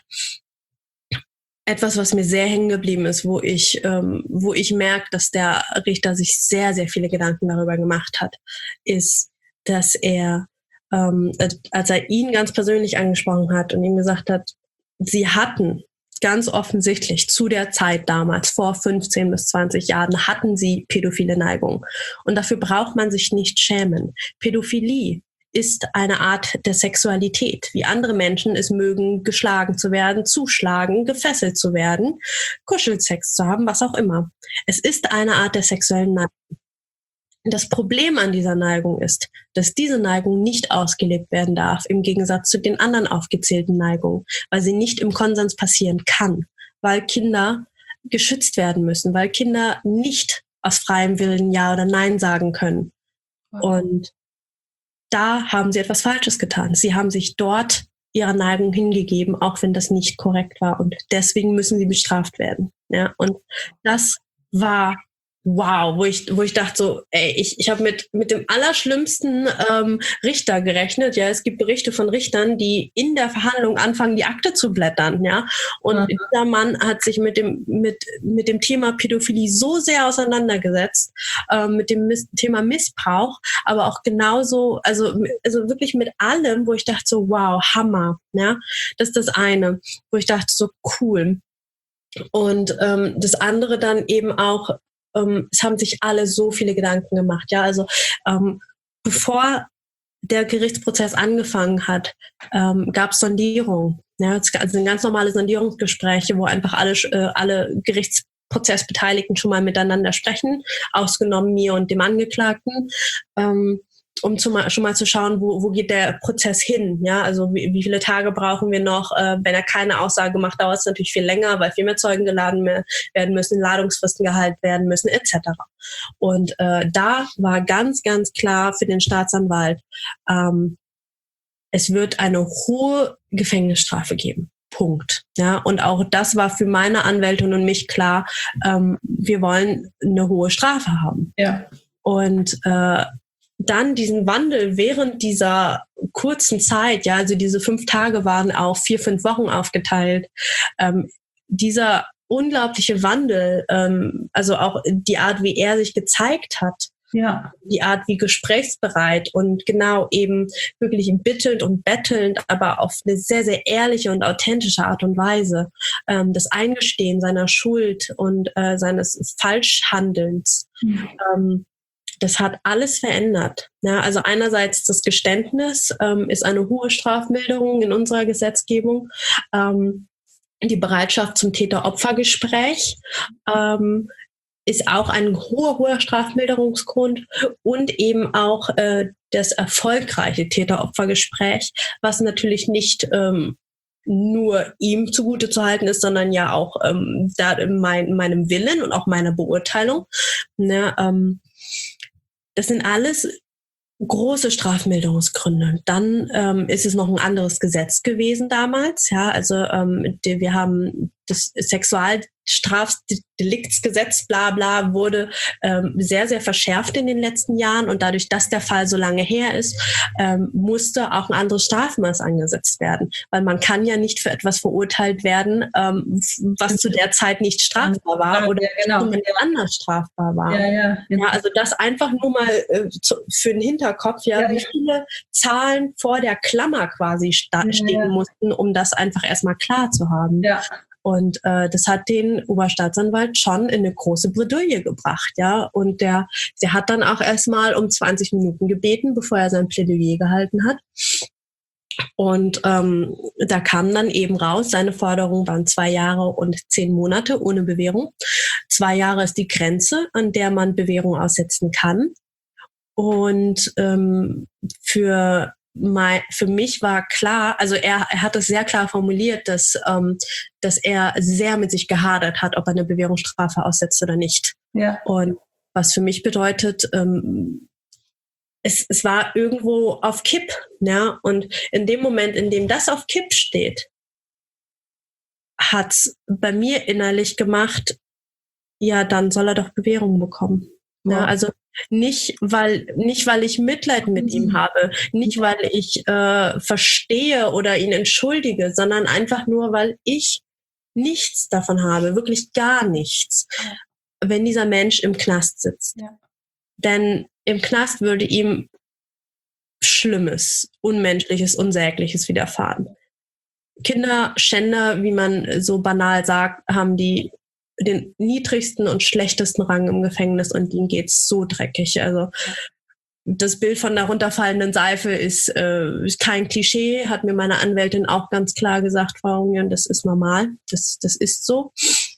Etwas, was mir sehr hängen geblieben ist, wo ich merke, dass der Richter sich sehr, sehr viele Gedanken darüber gemacht hat, ist, dass er als er ihn ganz persönlich angesprochen hat und ihm gesagt hat, sie hatten ganz offensichtlich zu der Zeit damals, vor 15 bis 20 Jahren, hatten sie pädophile Neigung. Und dafür braucht man sich nicht schämen. Pädophilie ist eine Art der Sexualität, wie andere Menschen es mögen, geschlagen zu werden, zuschlagen, gefesselt zu werden, Kuschelsex zu haben, was auch immer. Es ist eine Art der sexuellen Neigung. Das Problem an dieser Neigung ist, dass diese Neigung nicht ausgelebt werden darf, im Gegensatz zu den anderen aufgezählten Neigungen, weil sie nicht im Konsens passieren kann, weil Kinder geschützt werden müssen, weil Kinder nicht aus freiem Willen Ja oder Nein sagen können. Und da haben sie etwas Falsches getan. Sie haben sich dort ihrer Neigung hingegeben, auch wenn das nicht korrekt war. Und deswegen müssen sie bestraft werden. Ja, und das war wow, wo ich dachte so, ey, ich habe mit dem allerschlimmsten Richter gerechnet. Ja, es gibt Berichte von Richtern, die in der Verhandlung anfangen, die Akte zu blättern, ja. Und dieser Mann hat sich mit dem Thema Pädophilie so sehr auseinandergesetzt, mit dem Thema Missbrauch, aber auch genauso, also wirklich mit allem, wo ich dachte so, wow, Hammer, ja. Das ist das eine, wo ich dachte so, cool. Und das andere dann eben auch, es haben sich alle so viele Gedanken gemacht. Ja, also bevor der Gerichtsprozess angefangen hat, gab es Sondierungen. Ja, also ganz normale Sondierungsgespräche, wo einfach alle Gerichtsprozessbeteiligten schon mal miteinander sprechen, ausgenommen mir und dem Angeklagten, um schon mal zu schauen, wo geht der Prozess hin. Ja, also wie viele Tage brauchen wir noch? Wenn er keine Aussage macht, dauert es natürlich viel länger, weil viel mehr Zeugen geladen werden müssen, Ladungsfristen gehalten werden müssen, etc. Und da war ganz, ganz klar für den Staatsanwalt, es wird eine hohe Gefängnisstrafe geben. Punkt. Ja, und auch das war für meine Anwältin und mich klar, wir wollen eine hohe Strafe haben. Ja. Und dann diesen Wandel während dieser kurzen Zeit, ja, also diese 5 Tage waren auf 4-5 Wochen aufgeteilt, dieser unglaubliche Wandel, also auch die Art, wie er sich gezeigt hat, ja, die Art, wie gesprächsbereit und genau eben wirklich bittend und bettelnd, aber auf eine sehr, sehr ehrliche und authentische Art und Weise, das Eingestehen seiner Schuld und seines Falschhandelns, das hat alles verändert. Ja, also einerseits das Geständnis ist eine hohe Strafmilderung in unserer Gesetzgebung. Die Bereitschaft zum Täter-Opfer-Gespräch ist auch ein hoher Strafmilderungsgrund und eben auch das erfolgreiche Täter-Opfer-Gespräch, was natürlich nicht nur ihm zugute zu halten ist, sondern ja auch da in meinem Willen und auch meiner Beurteilung. Ne, Das sind alles große Strafmilderungsgründe. Dann ist es noch ein anderes Gesetz gewesen damals. Ja, also wir haben das Sexualstrafdeliktsgesetz, bla bla, wurde sehr, sehr verschärft in den letzten Jahren. Und dadurch, dass der Fall so lange her ist, musste auch ein anderes Strafmaß angesetzt werden. Weil man kann ja nicht für etwas verurteilt werden, was zu der Zeit nicht strafbar war oder anders strafbar war. Ja, also das einfach nur mal für den Hinterkopf, wie viele Zahlen vor der Klammer quasi stehen mussten, um das einfach erstmal klar zu haben. Ja. Und das hat den Oberstaatsanwalt schon in eine große Bredouille gebracht, ja. Und der hat dann auch erstmal um 20 Minuten gebeten, bevor er sein Plädoyer gehalten hat. Und da kam dann eben raus, seine Forderung waren 2 Jahre und 10 Monate ohne Bewährung. 2 Jahre ist die Grenze, an der man Bewährung aussetzen kann. Und für mich war klar, also er hat es sehr klar formuliert, dass er sehr mit sich gehadert hat, ob er eine Bewährungsstrafe aussetzt oder nicht. Ja. Und was für mich bedeutet, es war irgendwo auf Kipp. Ja? Und in dem Moment, in dem das auf Kipp steht, hat's bei mir innerlich gemacht, ja, dann soll er doch Bewährung bekommen. Ja, also nicht, weil ich Mitleid mit ihm habe, nicht, weil ich verstehe oder ihn entschuldige, sondern einfach nur, weil ich nichts davon habe, wirklich gar nichts, wenn dieser Mensch im Knast sitzt. Ja. Denn im Knast würde ihm Schlimmes, Unmenschliches, Unsägliches widerfahren. Kinderschänder, wie man so banal sagt, haben den niedrigsten und schlechtesten Rang im Gefängnis und denen geht's so dreckig. Also das Bild von der runterfallenden Seife ist kein Klischee, hat mir meine Anwältin auch ganz klar gesagt, Frau Union, das ist normal, das ist so.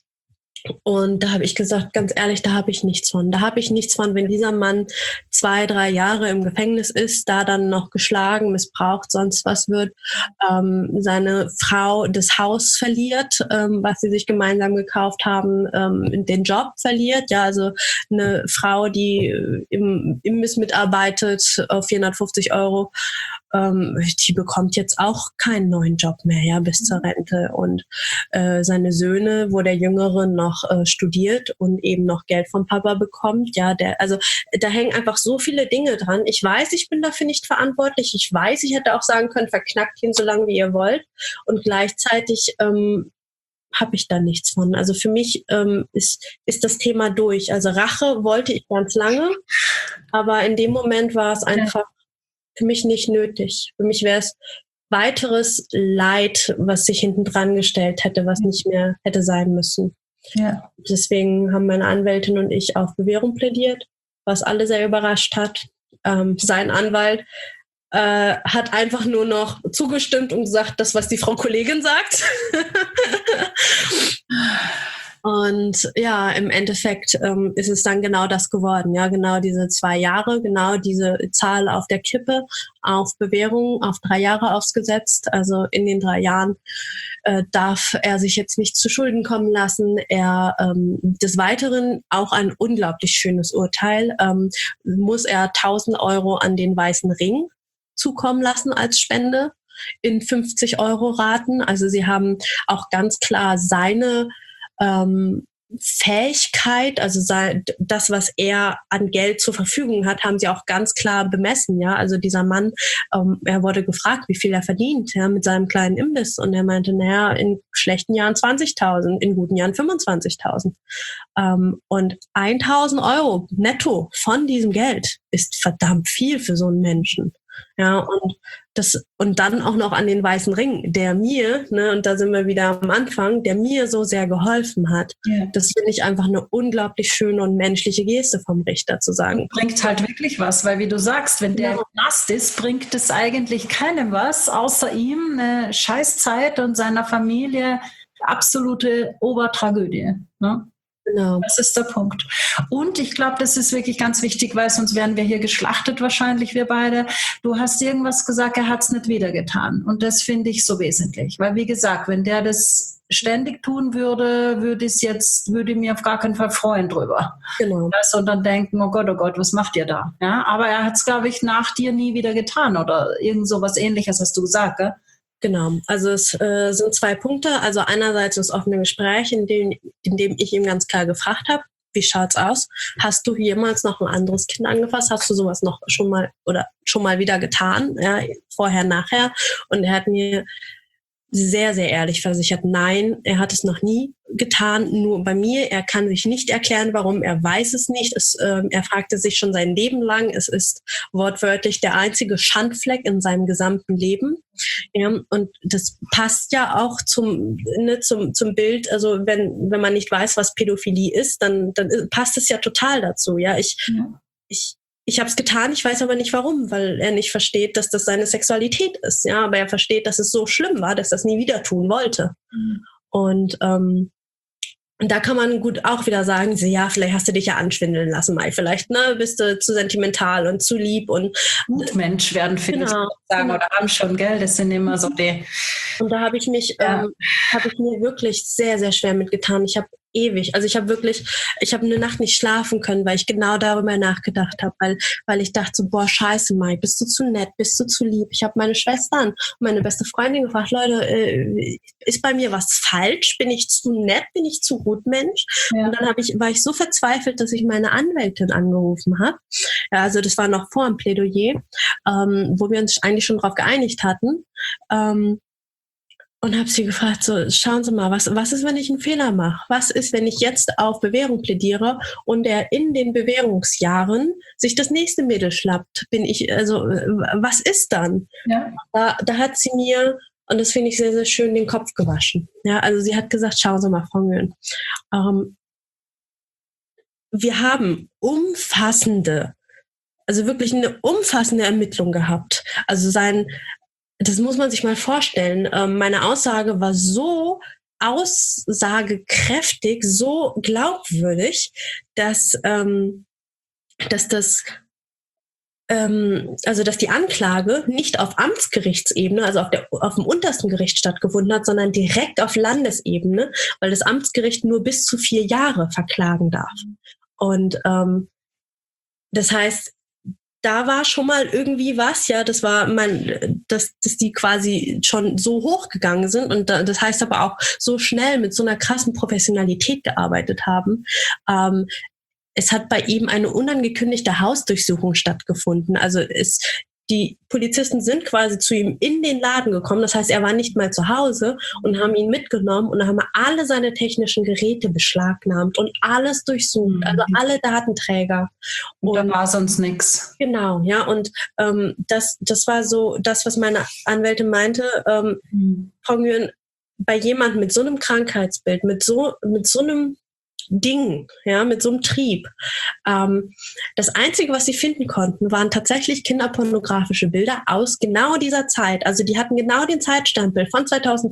Und da habe ich gesagt, ganz ehrlich, da habe ich nichts von. Da habe ich nichts von, wenn dieser Mann 2, 3 Jahre im Gefängnis ist, da dann noch geschlagen, missbraucht, sonst was wird, seine Frau das Haus verliert, was sie sich gemeinsam gekauft haben, den Job verliert. Ja, also eine Frau, die im Imbiss mitarbeitet, 450 €, die bekommt jetzt auch keinen neuen Job mehr, ja, bis zur Rente. Und seine Söhne, wo der Jüngere noch studiert und eben noch Geld vom Papa bekommt, ja, also da hängen einfach so viele Dinge dran. Ich weiß, ich bin dafür nicht verantwortlich. Ich weiß, ich hätte auch sagen können, verknackt ihn so lange, wie ihr wollt. Und gleichzeitig habe ich da nichts von. Also für mich ist das Thema durch. Also Rache wollte ich ganz lange, aber in dem Moment war es einfach für mich nicht nötig. Für mich wäre es weiteres Leid, was sich hinten dran gestellt hätte, was nicht mehr hätte sein müssen. Ja. Deswegen haben meine Anwältin und ich auf Bewährung plädiert, was alle sehr überrascht hat. Sein Anwalt hat einfach nur noch zugestimmt und gesagt, das, was die Frau Kollegin sagt. Und ja, im Endeffekt ist es dann genau das geworden. Ja, genau diese 2 Jahre, genau diese Zahl auf der Kippe, auf Bewährung, auf 3 Jahre ausgesetzt. Also in den 3 Jahren darf er sich jetzt nicht zu Schulden kommen lassen. Er des Weiteren auch ein unglaublich schönes Urteil, muss er 1.000 € an den Weißen Ring zukommen lassen als Spende in 50 € Raten. Also sie haben auch ganz klar seine Fähigkeit, also das, was er an Geld zur Verfügung hat, haben sie auch ganz klar bemessen. Ja, also dieser Mann, er wurde gefragt, wie viel er verdient, ja, mit seinem kleinen Imbiss, und er meinte, naja, in schlechten Jahren 20.000, in guten Jahren 25.000. Und 1.000 € netto von diesem Geld ist verdammt viel für so einen Menschen. Ja, und dann auch noch an den Weißen Ring, der mir, ne, und da sind wir wieder am Anfang, der mir so sehr geholfen hat. Ja. Das finde ich einfach eine unglaublich schöne und menschliche Geste vom Richter zu sagen. Und bringt halt wirklich was, weil wie du sagst, wenn der Knast ist, bringt es eigentlich keinem was, außer ihm eine Scheißzeit und seiner Familie absolute Obertragödie. Ne? Genau. Das ist der Punkt. Und ich glaube, das ist wirklich ganz wichtig, weil sonst wären wir hier geschlachtet wahrscheinlich, wir beide. Du hast irgendwas gesagt, er hat es nicht wieder getan. Und das finde ich so wesentlich. Weil wie gesagt, wenn der das ständig tun würde, würde ich mich auf gar keinen Fall freuen drüber. Genau. Sondern denken, oh Gott, was macht ihr da? Ja, aber er hat es, glaube ich, nach dir nie wieder getan oder irgend so was Ähnliches hast du gesagt, gell? Genau, also es sind 2 Punkte. Also einerseits das offene Gespräch, in dem ich ihm ganz klar gefragt habe, wie schaut's aus? Hast du jemals noch ein anderes Kind angefasst? Hast du sowas noch schon mal wieder getan? Ja, vorher, nachher? Und er hat mir sehr, sehr ehrlich versichert, nein, er hat es noch nie getan, nur bei mir. Er kann sich nicht erklären, warum, er weiß es nicht. Er fragte sich schon sein Leben lang. Es ist wortwörtlich der einzige Schandfleck in seinem gesamten Leben. Ja, und das passt ja auch zum Bild. Also wenn man nicht weiß, was Pädophilie ist, dann passt es ja total dazu. Ja, ich habe es getan, ich weiß aber nicht warum, weil er nicht versteht, dass das seine Sexualität ist. Ja, aber er versteht, dass es so schlimm war, dass er es nie wieder tun wollte. Und da kann man gut auch wieder sagen, so, ja, vielleicht hast du dich ja anschwindeln lassen, Mai. Vielleicht bist du zu sentimental und zu lieb und Gutmensch werden viele sagen oder haben schon, gell? Das sind immer so die. Und da habe ich mir wirklich sehr, sehr schwer mitgetan. Ich habe eine Nacht nicht schlafen können, weil ich genau darüber nachgedacht habe, weil ich dachte so, boah, scheiße, Mai, bist du zu nett, bist du zu lieb? Ich habe meine Schwestern und meine beste Freundin gefragt, Leute, ist bei mir was falsch? Bin ich zu nett? Bin ich zu gut, Mensch? Ja. Und dann war ich so verzweifelt, dass ich meine Anwältin angerufen habe. Ja, also das war noch vor dem Plädoyer, wo wir uns eigentlich schon drauf geeinigt hatten. Und habe sie gefragt, so, schauen Sie mal, was ist, wenn ich einen Fehler mache? Was ist, wenn ich jetzt auf Bewährung plädiere und er in den Bewährungsjahren sich das nächste Mädel schnappt? Was ist dann? Ja. Da hat sie mir, und das finde ich sehr, sehr schön, den Kopf gewaschen. Ja, also sie hat gesagt, schauen Sie mal, Frau Mühren, wir haben wirklich eine umfassende Ermittlung gehabt. Also das muss man sich mal vorstellen. Meine Aussage war so aussagekräftig, so glaubwürdig, dass die Anklage nicht auf Amtsgerichtsebene, also auf dem untersten Gericht stattgefunden hat, sondern direkt auf Landesebene, weil das Amtsgericht nur bis zu 4 Jahre verklagen darf. Und das heißt, da war schon mal irgendwie was, ja, das war dass die quasi schon so hochgegangen sind und das heißt aber auch so schnell mit so einer krassen Professionalität gearbeitet haben. Es hat bei ihm eine unangekündigte Hausdurchsuchung stattgefunden. Also die Polizisten sind quasi zu ihm in den Laden gekommen. Das heißt, er war nicht mal zu Hause und haben ihn mitgenommen und haben alle seine technischen Geräte beschlagnahmt und alles durchsucht, also alle Datenträger. Und da war sonst nichts. Genau, ja. Und das war so das, was meine Anwältin meinte. Frau Mühren, bei jemandem mit so einem Krankheitsbild, mit so einem Ding, ja, mit so einem Trieb. Das Einzige, was sie finden konnten, waren tatsächlich kinderpornografische Bilder aus genau dieser Zeit. Also die hatten genau den Zeitstempel von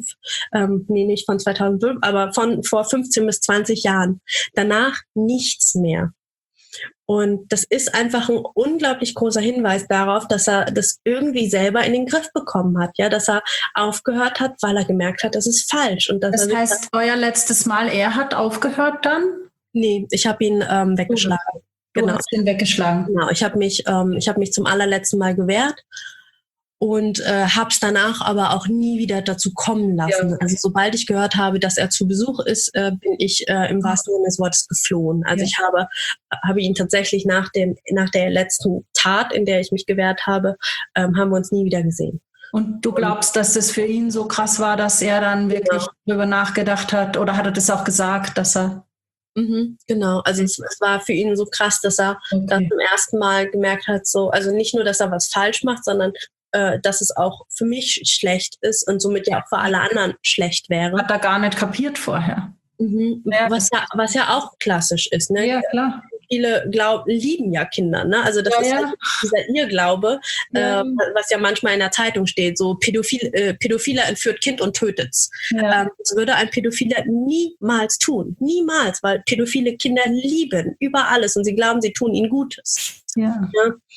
2005, aber von vor 15 bis 20 Jahren. Danach nichts mehr. Und das ist einfach ein unglaublich großer Hinweis darauf, dass er das irgendwie selber in den Griff bekommen hat, ja, dass er aufgehört hat, weil er gemerkt hat, das ist falsch. Und das heißt, euer letztes Mal, er hat aufgehört dann? Nee, ich habe ihn weggeschlagen. Du hast ihn weggeschlagen. Genau, ich habe mich zum allerletzten Mal gewehrt und habe es danach aber auch nie wieder dazu kommen lassen. Ja. Also sobald ich gehört habe, dass er zu Besuch ist, bin ich im wahrsten Sinne des Wortes geflohen. Also ich habe ihn tatsächlich nach der letzten Tat, in der ich mich gewehrt habe, haben wir uns nie wieder gesehen. Und du glaubst, dass das für ihn so krass war, dass er dann wirklich darüber nachgedacht hat, oder hat er das auch gesagt, dass er... Genau, also es war für ihn so krass, dass er das zum ersten Mal gemerkt hat, so, also nicht nur, dass er was falsch macht, sondern dass es auch für mich schlecht ist und somit ja auch für alle anderen schlecht wäre. Hat er gar nicht kapiert vorher. Was ja auch klassisch ist, ne? Ja, klar. viele lieben ja Kinder, ne? Also das ist halt dieser Irrglaube, was ja manchmal in der Zeitung steht, so Pädophiler entführt Kind und tötet's. Ja. Das würde ein Pädophiler niemals tun. Niemals, weil pädophile Kinder lieben über alles und sie glauben, sie tun ihnen Gutes. Ja.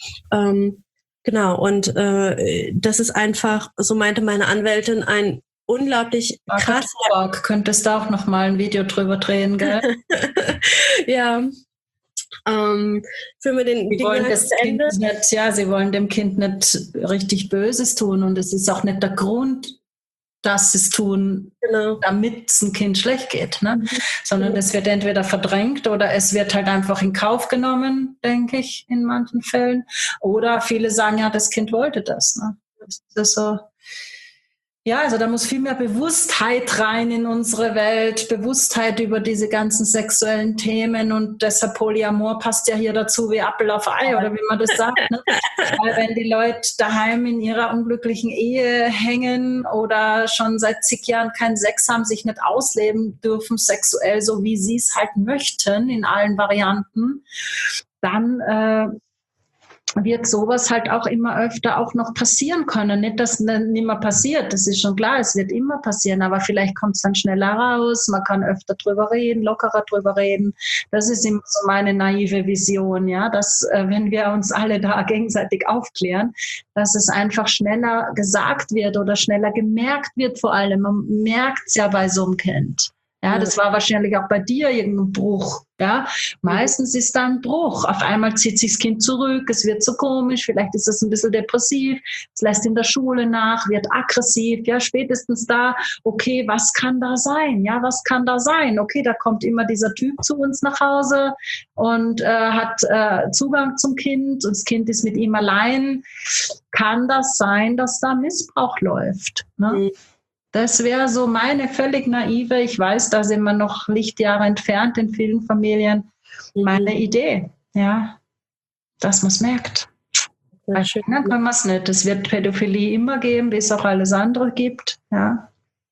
Genau, und das ist einfach, so meinte meine Anwältin, ein unglaublich krasser... Könntest du auch noch mal ein Video drüber drehen, gell? Ja. Führen wir den Sie wollen dem Kind nicht richtig Böses tun und es ist auch nicht der Grund, dass sie es tun, damit es ein Kind schlecht geht, ne? Sondern es wird entweder verdrängt oder es wird halt einfach in Kauf genommen, denke ich, in manchen Fällen. Oder viele sagen ja, das Kind wollte das. Ne? Das ist so. Ja, also da muss viel mehr Bewusstheit rein in unsere Welt, Bewusstheit über diese ganzen sexuellen Themen und deshalb Polyamor passt ja hier dazu wie Apfel auf Ei oder wie man das sagt. Ne? Weil wenn die Leute daheim in ihrer unglücklichen Ehe hängen oder schon seit zig Jahren keinen Sex haben, sich nicht ausleben dürfen sexuell, so wie sie es halt möchten in allen Varianten, dann wird sowas halt auch immer öfter auch noch passieren können. Nicht, dass es nicht mehr passiert, das ist schon klar, es wird immer passieren, aber vielleicht kommt es dann schneller raus, man kann öfter drüber reden, lockerer drüber reden. Das ist immer so meine naive Vision, ja, dass wenn wir uns alle da gegenseitig aufklären, dass es einfach schneller gesagt wird oder schneller gemerkt wird vor allem. Man merkt es ja bei so einem Kind. Ja, das war wahrscheinlich auch bei dir irgendein Bruch. Ja, meistens ist da ein Bruch. Auf einmal zieht sich das Kind zurück, es wird so komisch, vielleicht ist es ein bisschen depressiv, es lässt in der Schule nach, wird aggressiv. Ja, spätestens da, okay, was kann da sein? Ja, was kann da sein? Okay, da kommt immer dieser Typ zu uns nach Hause und hat Zugang zum Kind und das Kind ist mit ihm allein. Kann das sein, dass da Missbrauch läuft? Ne? Das wäre so meine völlig naive, ich weiß, da sind wir noch Lichtjahre entfernt in vielen Familien, meine Idee, ja, dass man es merkt. Bei Kindern können wir es nicht. Es wird Pädophilie immer geben, wie es auch alles andere gibt, ja.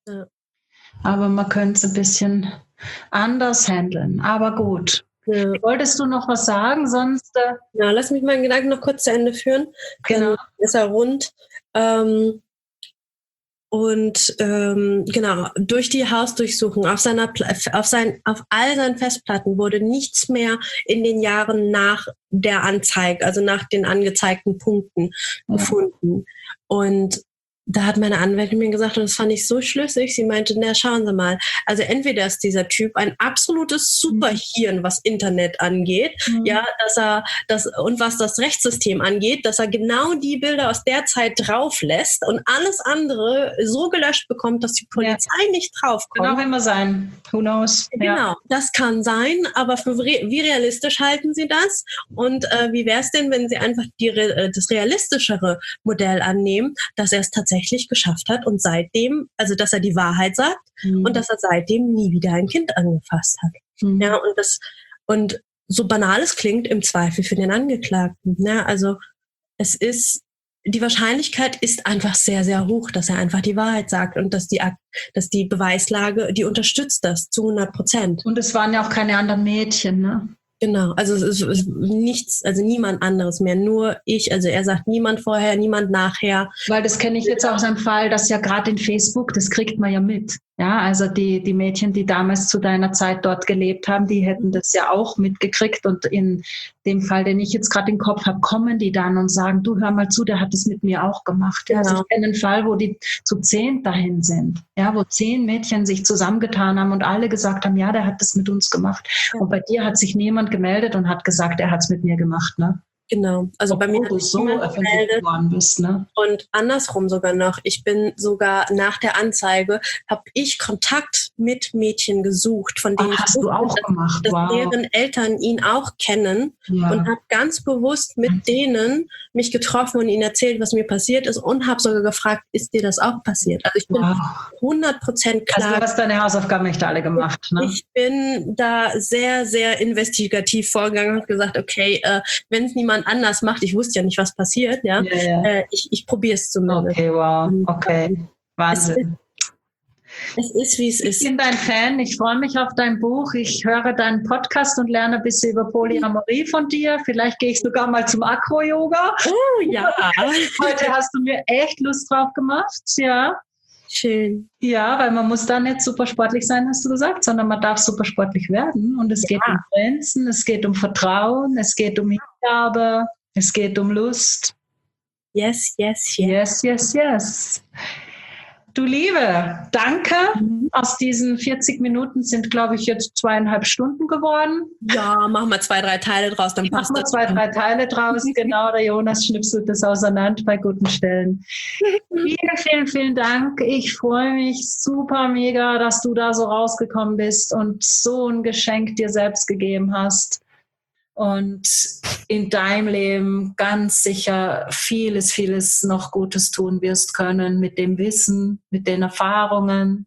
Aber man könnte es ein bisschen anders handeln, aber gut. Ja. Wolltest du noch was sagen, sonst? Ja, lass mich meinen Gedanken noch kurz zu Ende führen. Genau. Dann ist er rund. Genau, durch die Hausdurchsuchung auf all seinen Festplatten wurde nichts mehr in den Jahren nach der Anzeige, also nach den angezeigten Punkten gefunden. Und da hat meine Anwältin mir gesagt, und das fand ich so schlüssig, sie meinte, na, schauen Sie mal, also entweder ist dieser Typ ein absolutes Superhirn, was Internet angeht, ja, und was das Rechtssystem angeht, dass er genau die Bilder aus der Zeit drauf lässt und alles andere so gelöscht bekommt, dass die Polizei nicht draufkommt. Kann auch immer sein. Who knows? Genau, das kann sein, aber wie realistisch halten Sie das? Und wie wäre es denn, wenn Sie einfach das realistischere Modell annehmen, dass er es tatsächlich geschafft hat und seitdem, also dass er die Wahrheit sagt und dass er seitdem nie wieder ein Kind angefasst hat. Ja, und so banal es klingt, im Zweifel für den Angeklagten. Ja, also die Wahrscheinlichkeit ist einfach sehr, sehr hoch, dass er einfach die Wahrheit sagt und dass die Beweislage, die unterstützt das zu 100%. Und es waren ja auch keine anderen Mädchen, ne? Genau, also es ist nichts, also niemand anderes mehr, nur ich, also er sagt niemand vorher, niemand nachher. Weil das kenne ich jetzt auch aus einem Fall, dass ja gerade in Facebook, das kriegt man ja mit. Ja, also die Mädchen, die damals zu deiner Zeit dort gelebt haben, die hätten das ja auch mitgekriegt und in dem Fall, den ich jetzt gerade im Kopf habe, kommen die dann und sagen, du hör mal zu, der hat das mit mir auch gemacht. Ja, also ich kenne einen Fall, wo die zu 10 dahin sind, ja, wo 10 Mädchen sich zusammengetan haben und alle gesagt haben, ja, der hat das mit uns gemacht. Ja. Und bei dir hat sich niemand gemeldet und hat gesagt, er hat es mit mir gemacht, ne? Genau, also obwohl bei mir du so öffentlich geworden bist, ne? Und andersrum sogar noch, ich bin sogar nach der Anzeige, habe ich Kontakt mit Mädchen gesucht, von denen hast du auch gemacht, dass deren Eltern ihn auch kennen und habe ganz bewusst mit denen mich getroffen und ihnen erzählt, was mir passiert ist und habe sogar gefragt, ist dir das auch passiert? Also ich bin 100% klar. Also du hast deine Hausaufgaben nicht alle gemacht, ne? Ich bin da sehr, sehr investigativ vorgegangen und gesagt, okay, wenn es niemand anders macht, ich wusste ja nicht, was passiert, ich probiere es zumindest. Okay, wow, okay, Wahnsinn. Es ist, wie es ist. Ich bin dein Fan, ich freue mich auf dein Buch, ich höre deinen Podcast und lerne ein bisschen über Polyamorie von dir. Vielleicht gehe ich sogar mal zum Acro-Yoga. Oh ja. Heute hast du mir echt Lust drauf gemacht, ja. Schön. Ja, weil man muss da nicht super sportlich sein, hast du gesagt, sondern man darf super sportlich werden. Und es geht um Grenzen, es geht um Vertrauen, es geht um Hingabe, es geht um Lust. Yes, yes, yes. Yes, yes, yes. Du Liebe, danke. Aus diesen 40 Minuten sind, glaube ich, jetzt 2,5 Stunden geworden. Ja, machen wir 2, 3 Teile draus, dann passt das. Machen wir 2, 3 Teile draus. Genau, der Jonas schnipselt das auseinander bei guten Stellen. Vielen, vielen, vielen Dank. Ich freue mich super mega, dass du da so rausgekommen bist und so ein Geschenk dir selbst gegeben hast. Und in deinem Leben ganz sicher vieles, vieles noch Gutes tun wirst können mit dem Wissen, mit den Erfahrungen.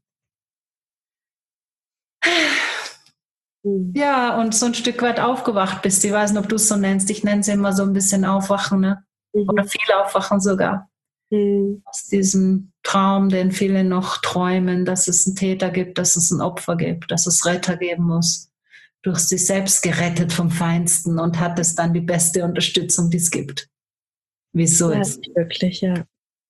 Ja, und so ein Stück weit aufgewacht bist. Ich weiß nicht, ob du es so nennst. Ich nenne es immer so ein bisschen Aufwachen, ne? Oder viel Aufwachen sogar. Aus diesem Traum, den viele noch träumen, dass es einen Täter gibt, dass es ein Opfer gibt, dass es Retter geben muss. Du hast dich selbst gerettet vom Feinsten und hattest dann die beste Unterstützung, die es gibt. Wieso ist? Wirklich, ja.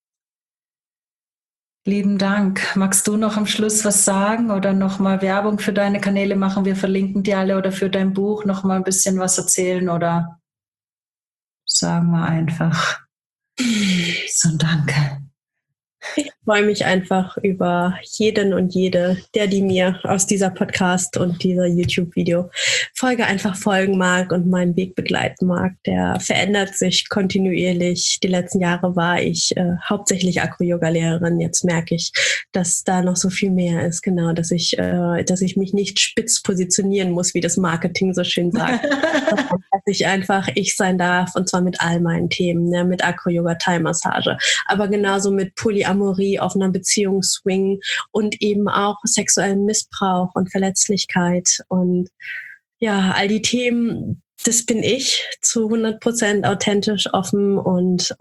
Lieben Dank. Magst du noch am Schluss was sagen oder nochmal Werbung für deine Kanäle machen? Wir verlinken die alle oder für dein Buch nochmal ein bisschen was erzählen oder sagen wir einfach so Danke. Ich freue mich einfach über jeden und jede, die mir aus dieser Podcast und dieser YouTube-Video-Folge einfach folgen mag und meinen Weg begleiten mag. Der verändert sich kontinuierlich. Die letzten Jahre war ich hauptsächlich Acro-Yoga-Lehrerin. Jetzt merke ich, dass da noch so viel mehr ist. Genau, dass ich mich nicht spitz positionieren muss, wie das Marketing so schön sagt. Dass ich einfach ich sein darf und zwar mit all meinen Themen, ne, mit Acro-Yoga, Thai-Massage, aber genauso mit Polyamorie, offener Beziehung, Swing und eben auch sexuellen Missbrauch und Verletzlichkeit und ja, all die Themen, das bin ich zu 100% authentisch, offen und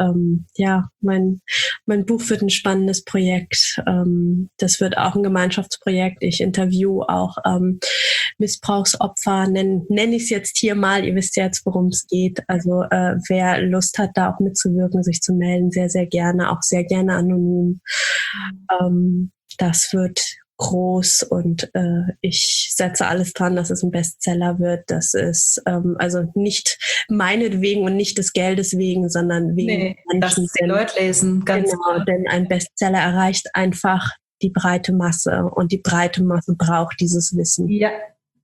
mein Buch wird ein spannendes Projekt. Das wird auch ein Gemeinschaftsprojekt. Ich interview auch Missbrauchsopfer, nenne ich es jetzt hier mal. Ihr wisst ja jetzt, worum es geht. Also wer Lust hat, da auch mitzuwirken, sich zu melden, sehr, sehr gerne, auch sehr gerne anonym. Das wird groß und ich setze alles dran, dass es ein Bestseller wird. Das ist also nicht meinetwegen und nicht des Geldes wegen, sondern wegen Menschen, dass die Leute lesen. Ganz genau, denn ein Bestseller erreicht einfach die breite Masse und die breite Masse braucht dieses Wissen. Ja.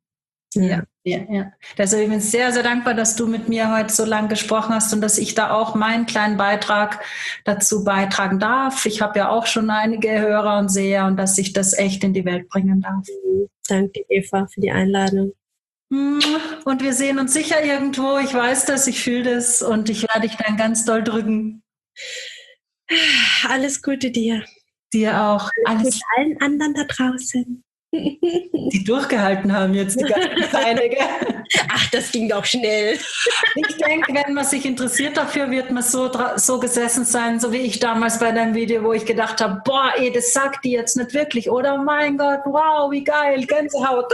Deshalb bin ich sehr, sehr dankbar, dass du mit mir heute so lange gesprochen hast und dass ich da auch meinen kleinen Beitrag dazu beitragen darf. Ich habe ja auch schon einige Hörer und Seher und dass ich das echt in die Welt bringen darf. Danke, Eva, für die Einladung. Und wir sehen uns sicher irgendwo. Ich weiß das, ich fühle das und ich werde dich dann ganz doll drücken. Alles Gute dir. Dir auch. Alles Gute allen anderen da draußen. Die durchgehalten haben jetzt die ganze Zeit. Ach, das ging doch schnell. Ich denke, wenn man sich interessiert dafür, wird man so gesessen sein, so wie ich damals bei deinem Video, wo ich gedacht habe, boah, das sagt die jetzt nicht wirklich, oder? Mein Gott, wow, wie geil, Gänsehaut.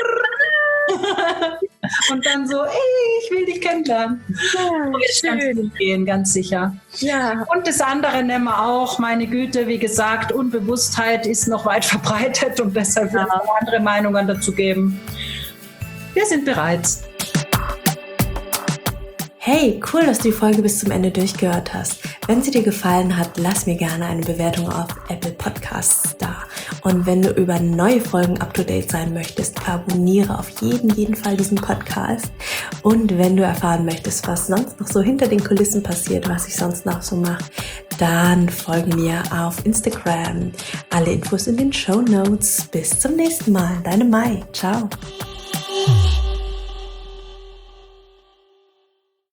Und dann so, ich will dich kennenlernen. Ja, schön. Gehen, ganz sicher. Ja. Und das andere nehmen wir auch, meine Güte, wie gesagt, Unbewusstheit ist noch weit verbreitet und deshalb wird es auch andere Meinungen dazu geben. Wir sind bereit. Hey, cool, dass du die Folge bis zum Ende durchgehört hast. Wenn sie dir gefallen hat, lass mir gerne eine Bewertung auf Apple Podcasts da. Und wenn du über neue Folgen up-to-date sein möchtest, abonniere auf jeden Fall diesen Podcast. Und wenn du erfahren möchtest, was sonst noch so hinter den Kulissen passiert, was ich sonst noch so mache, dann folge mir auf Instagram. Alle Infos in den Shownotes. Bis zum nächsten Mal. Deine Mai. Ciao.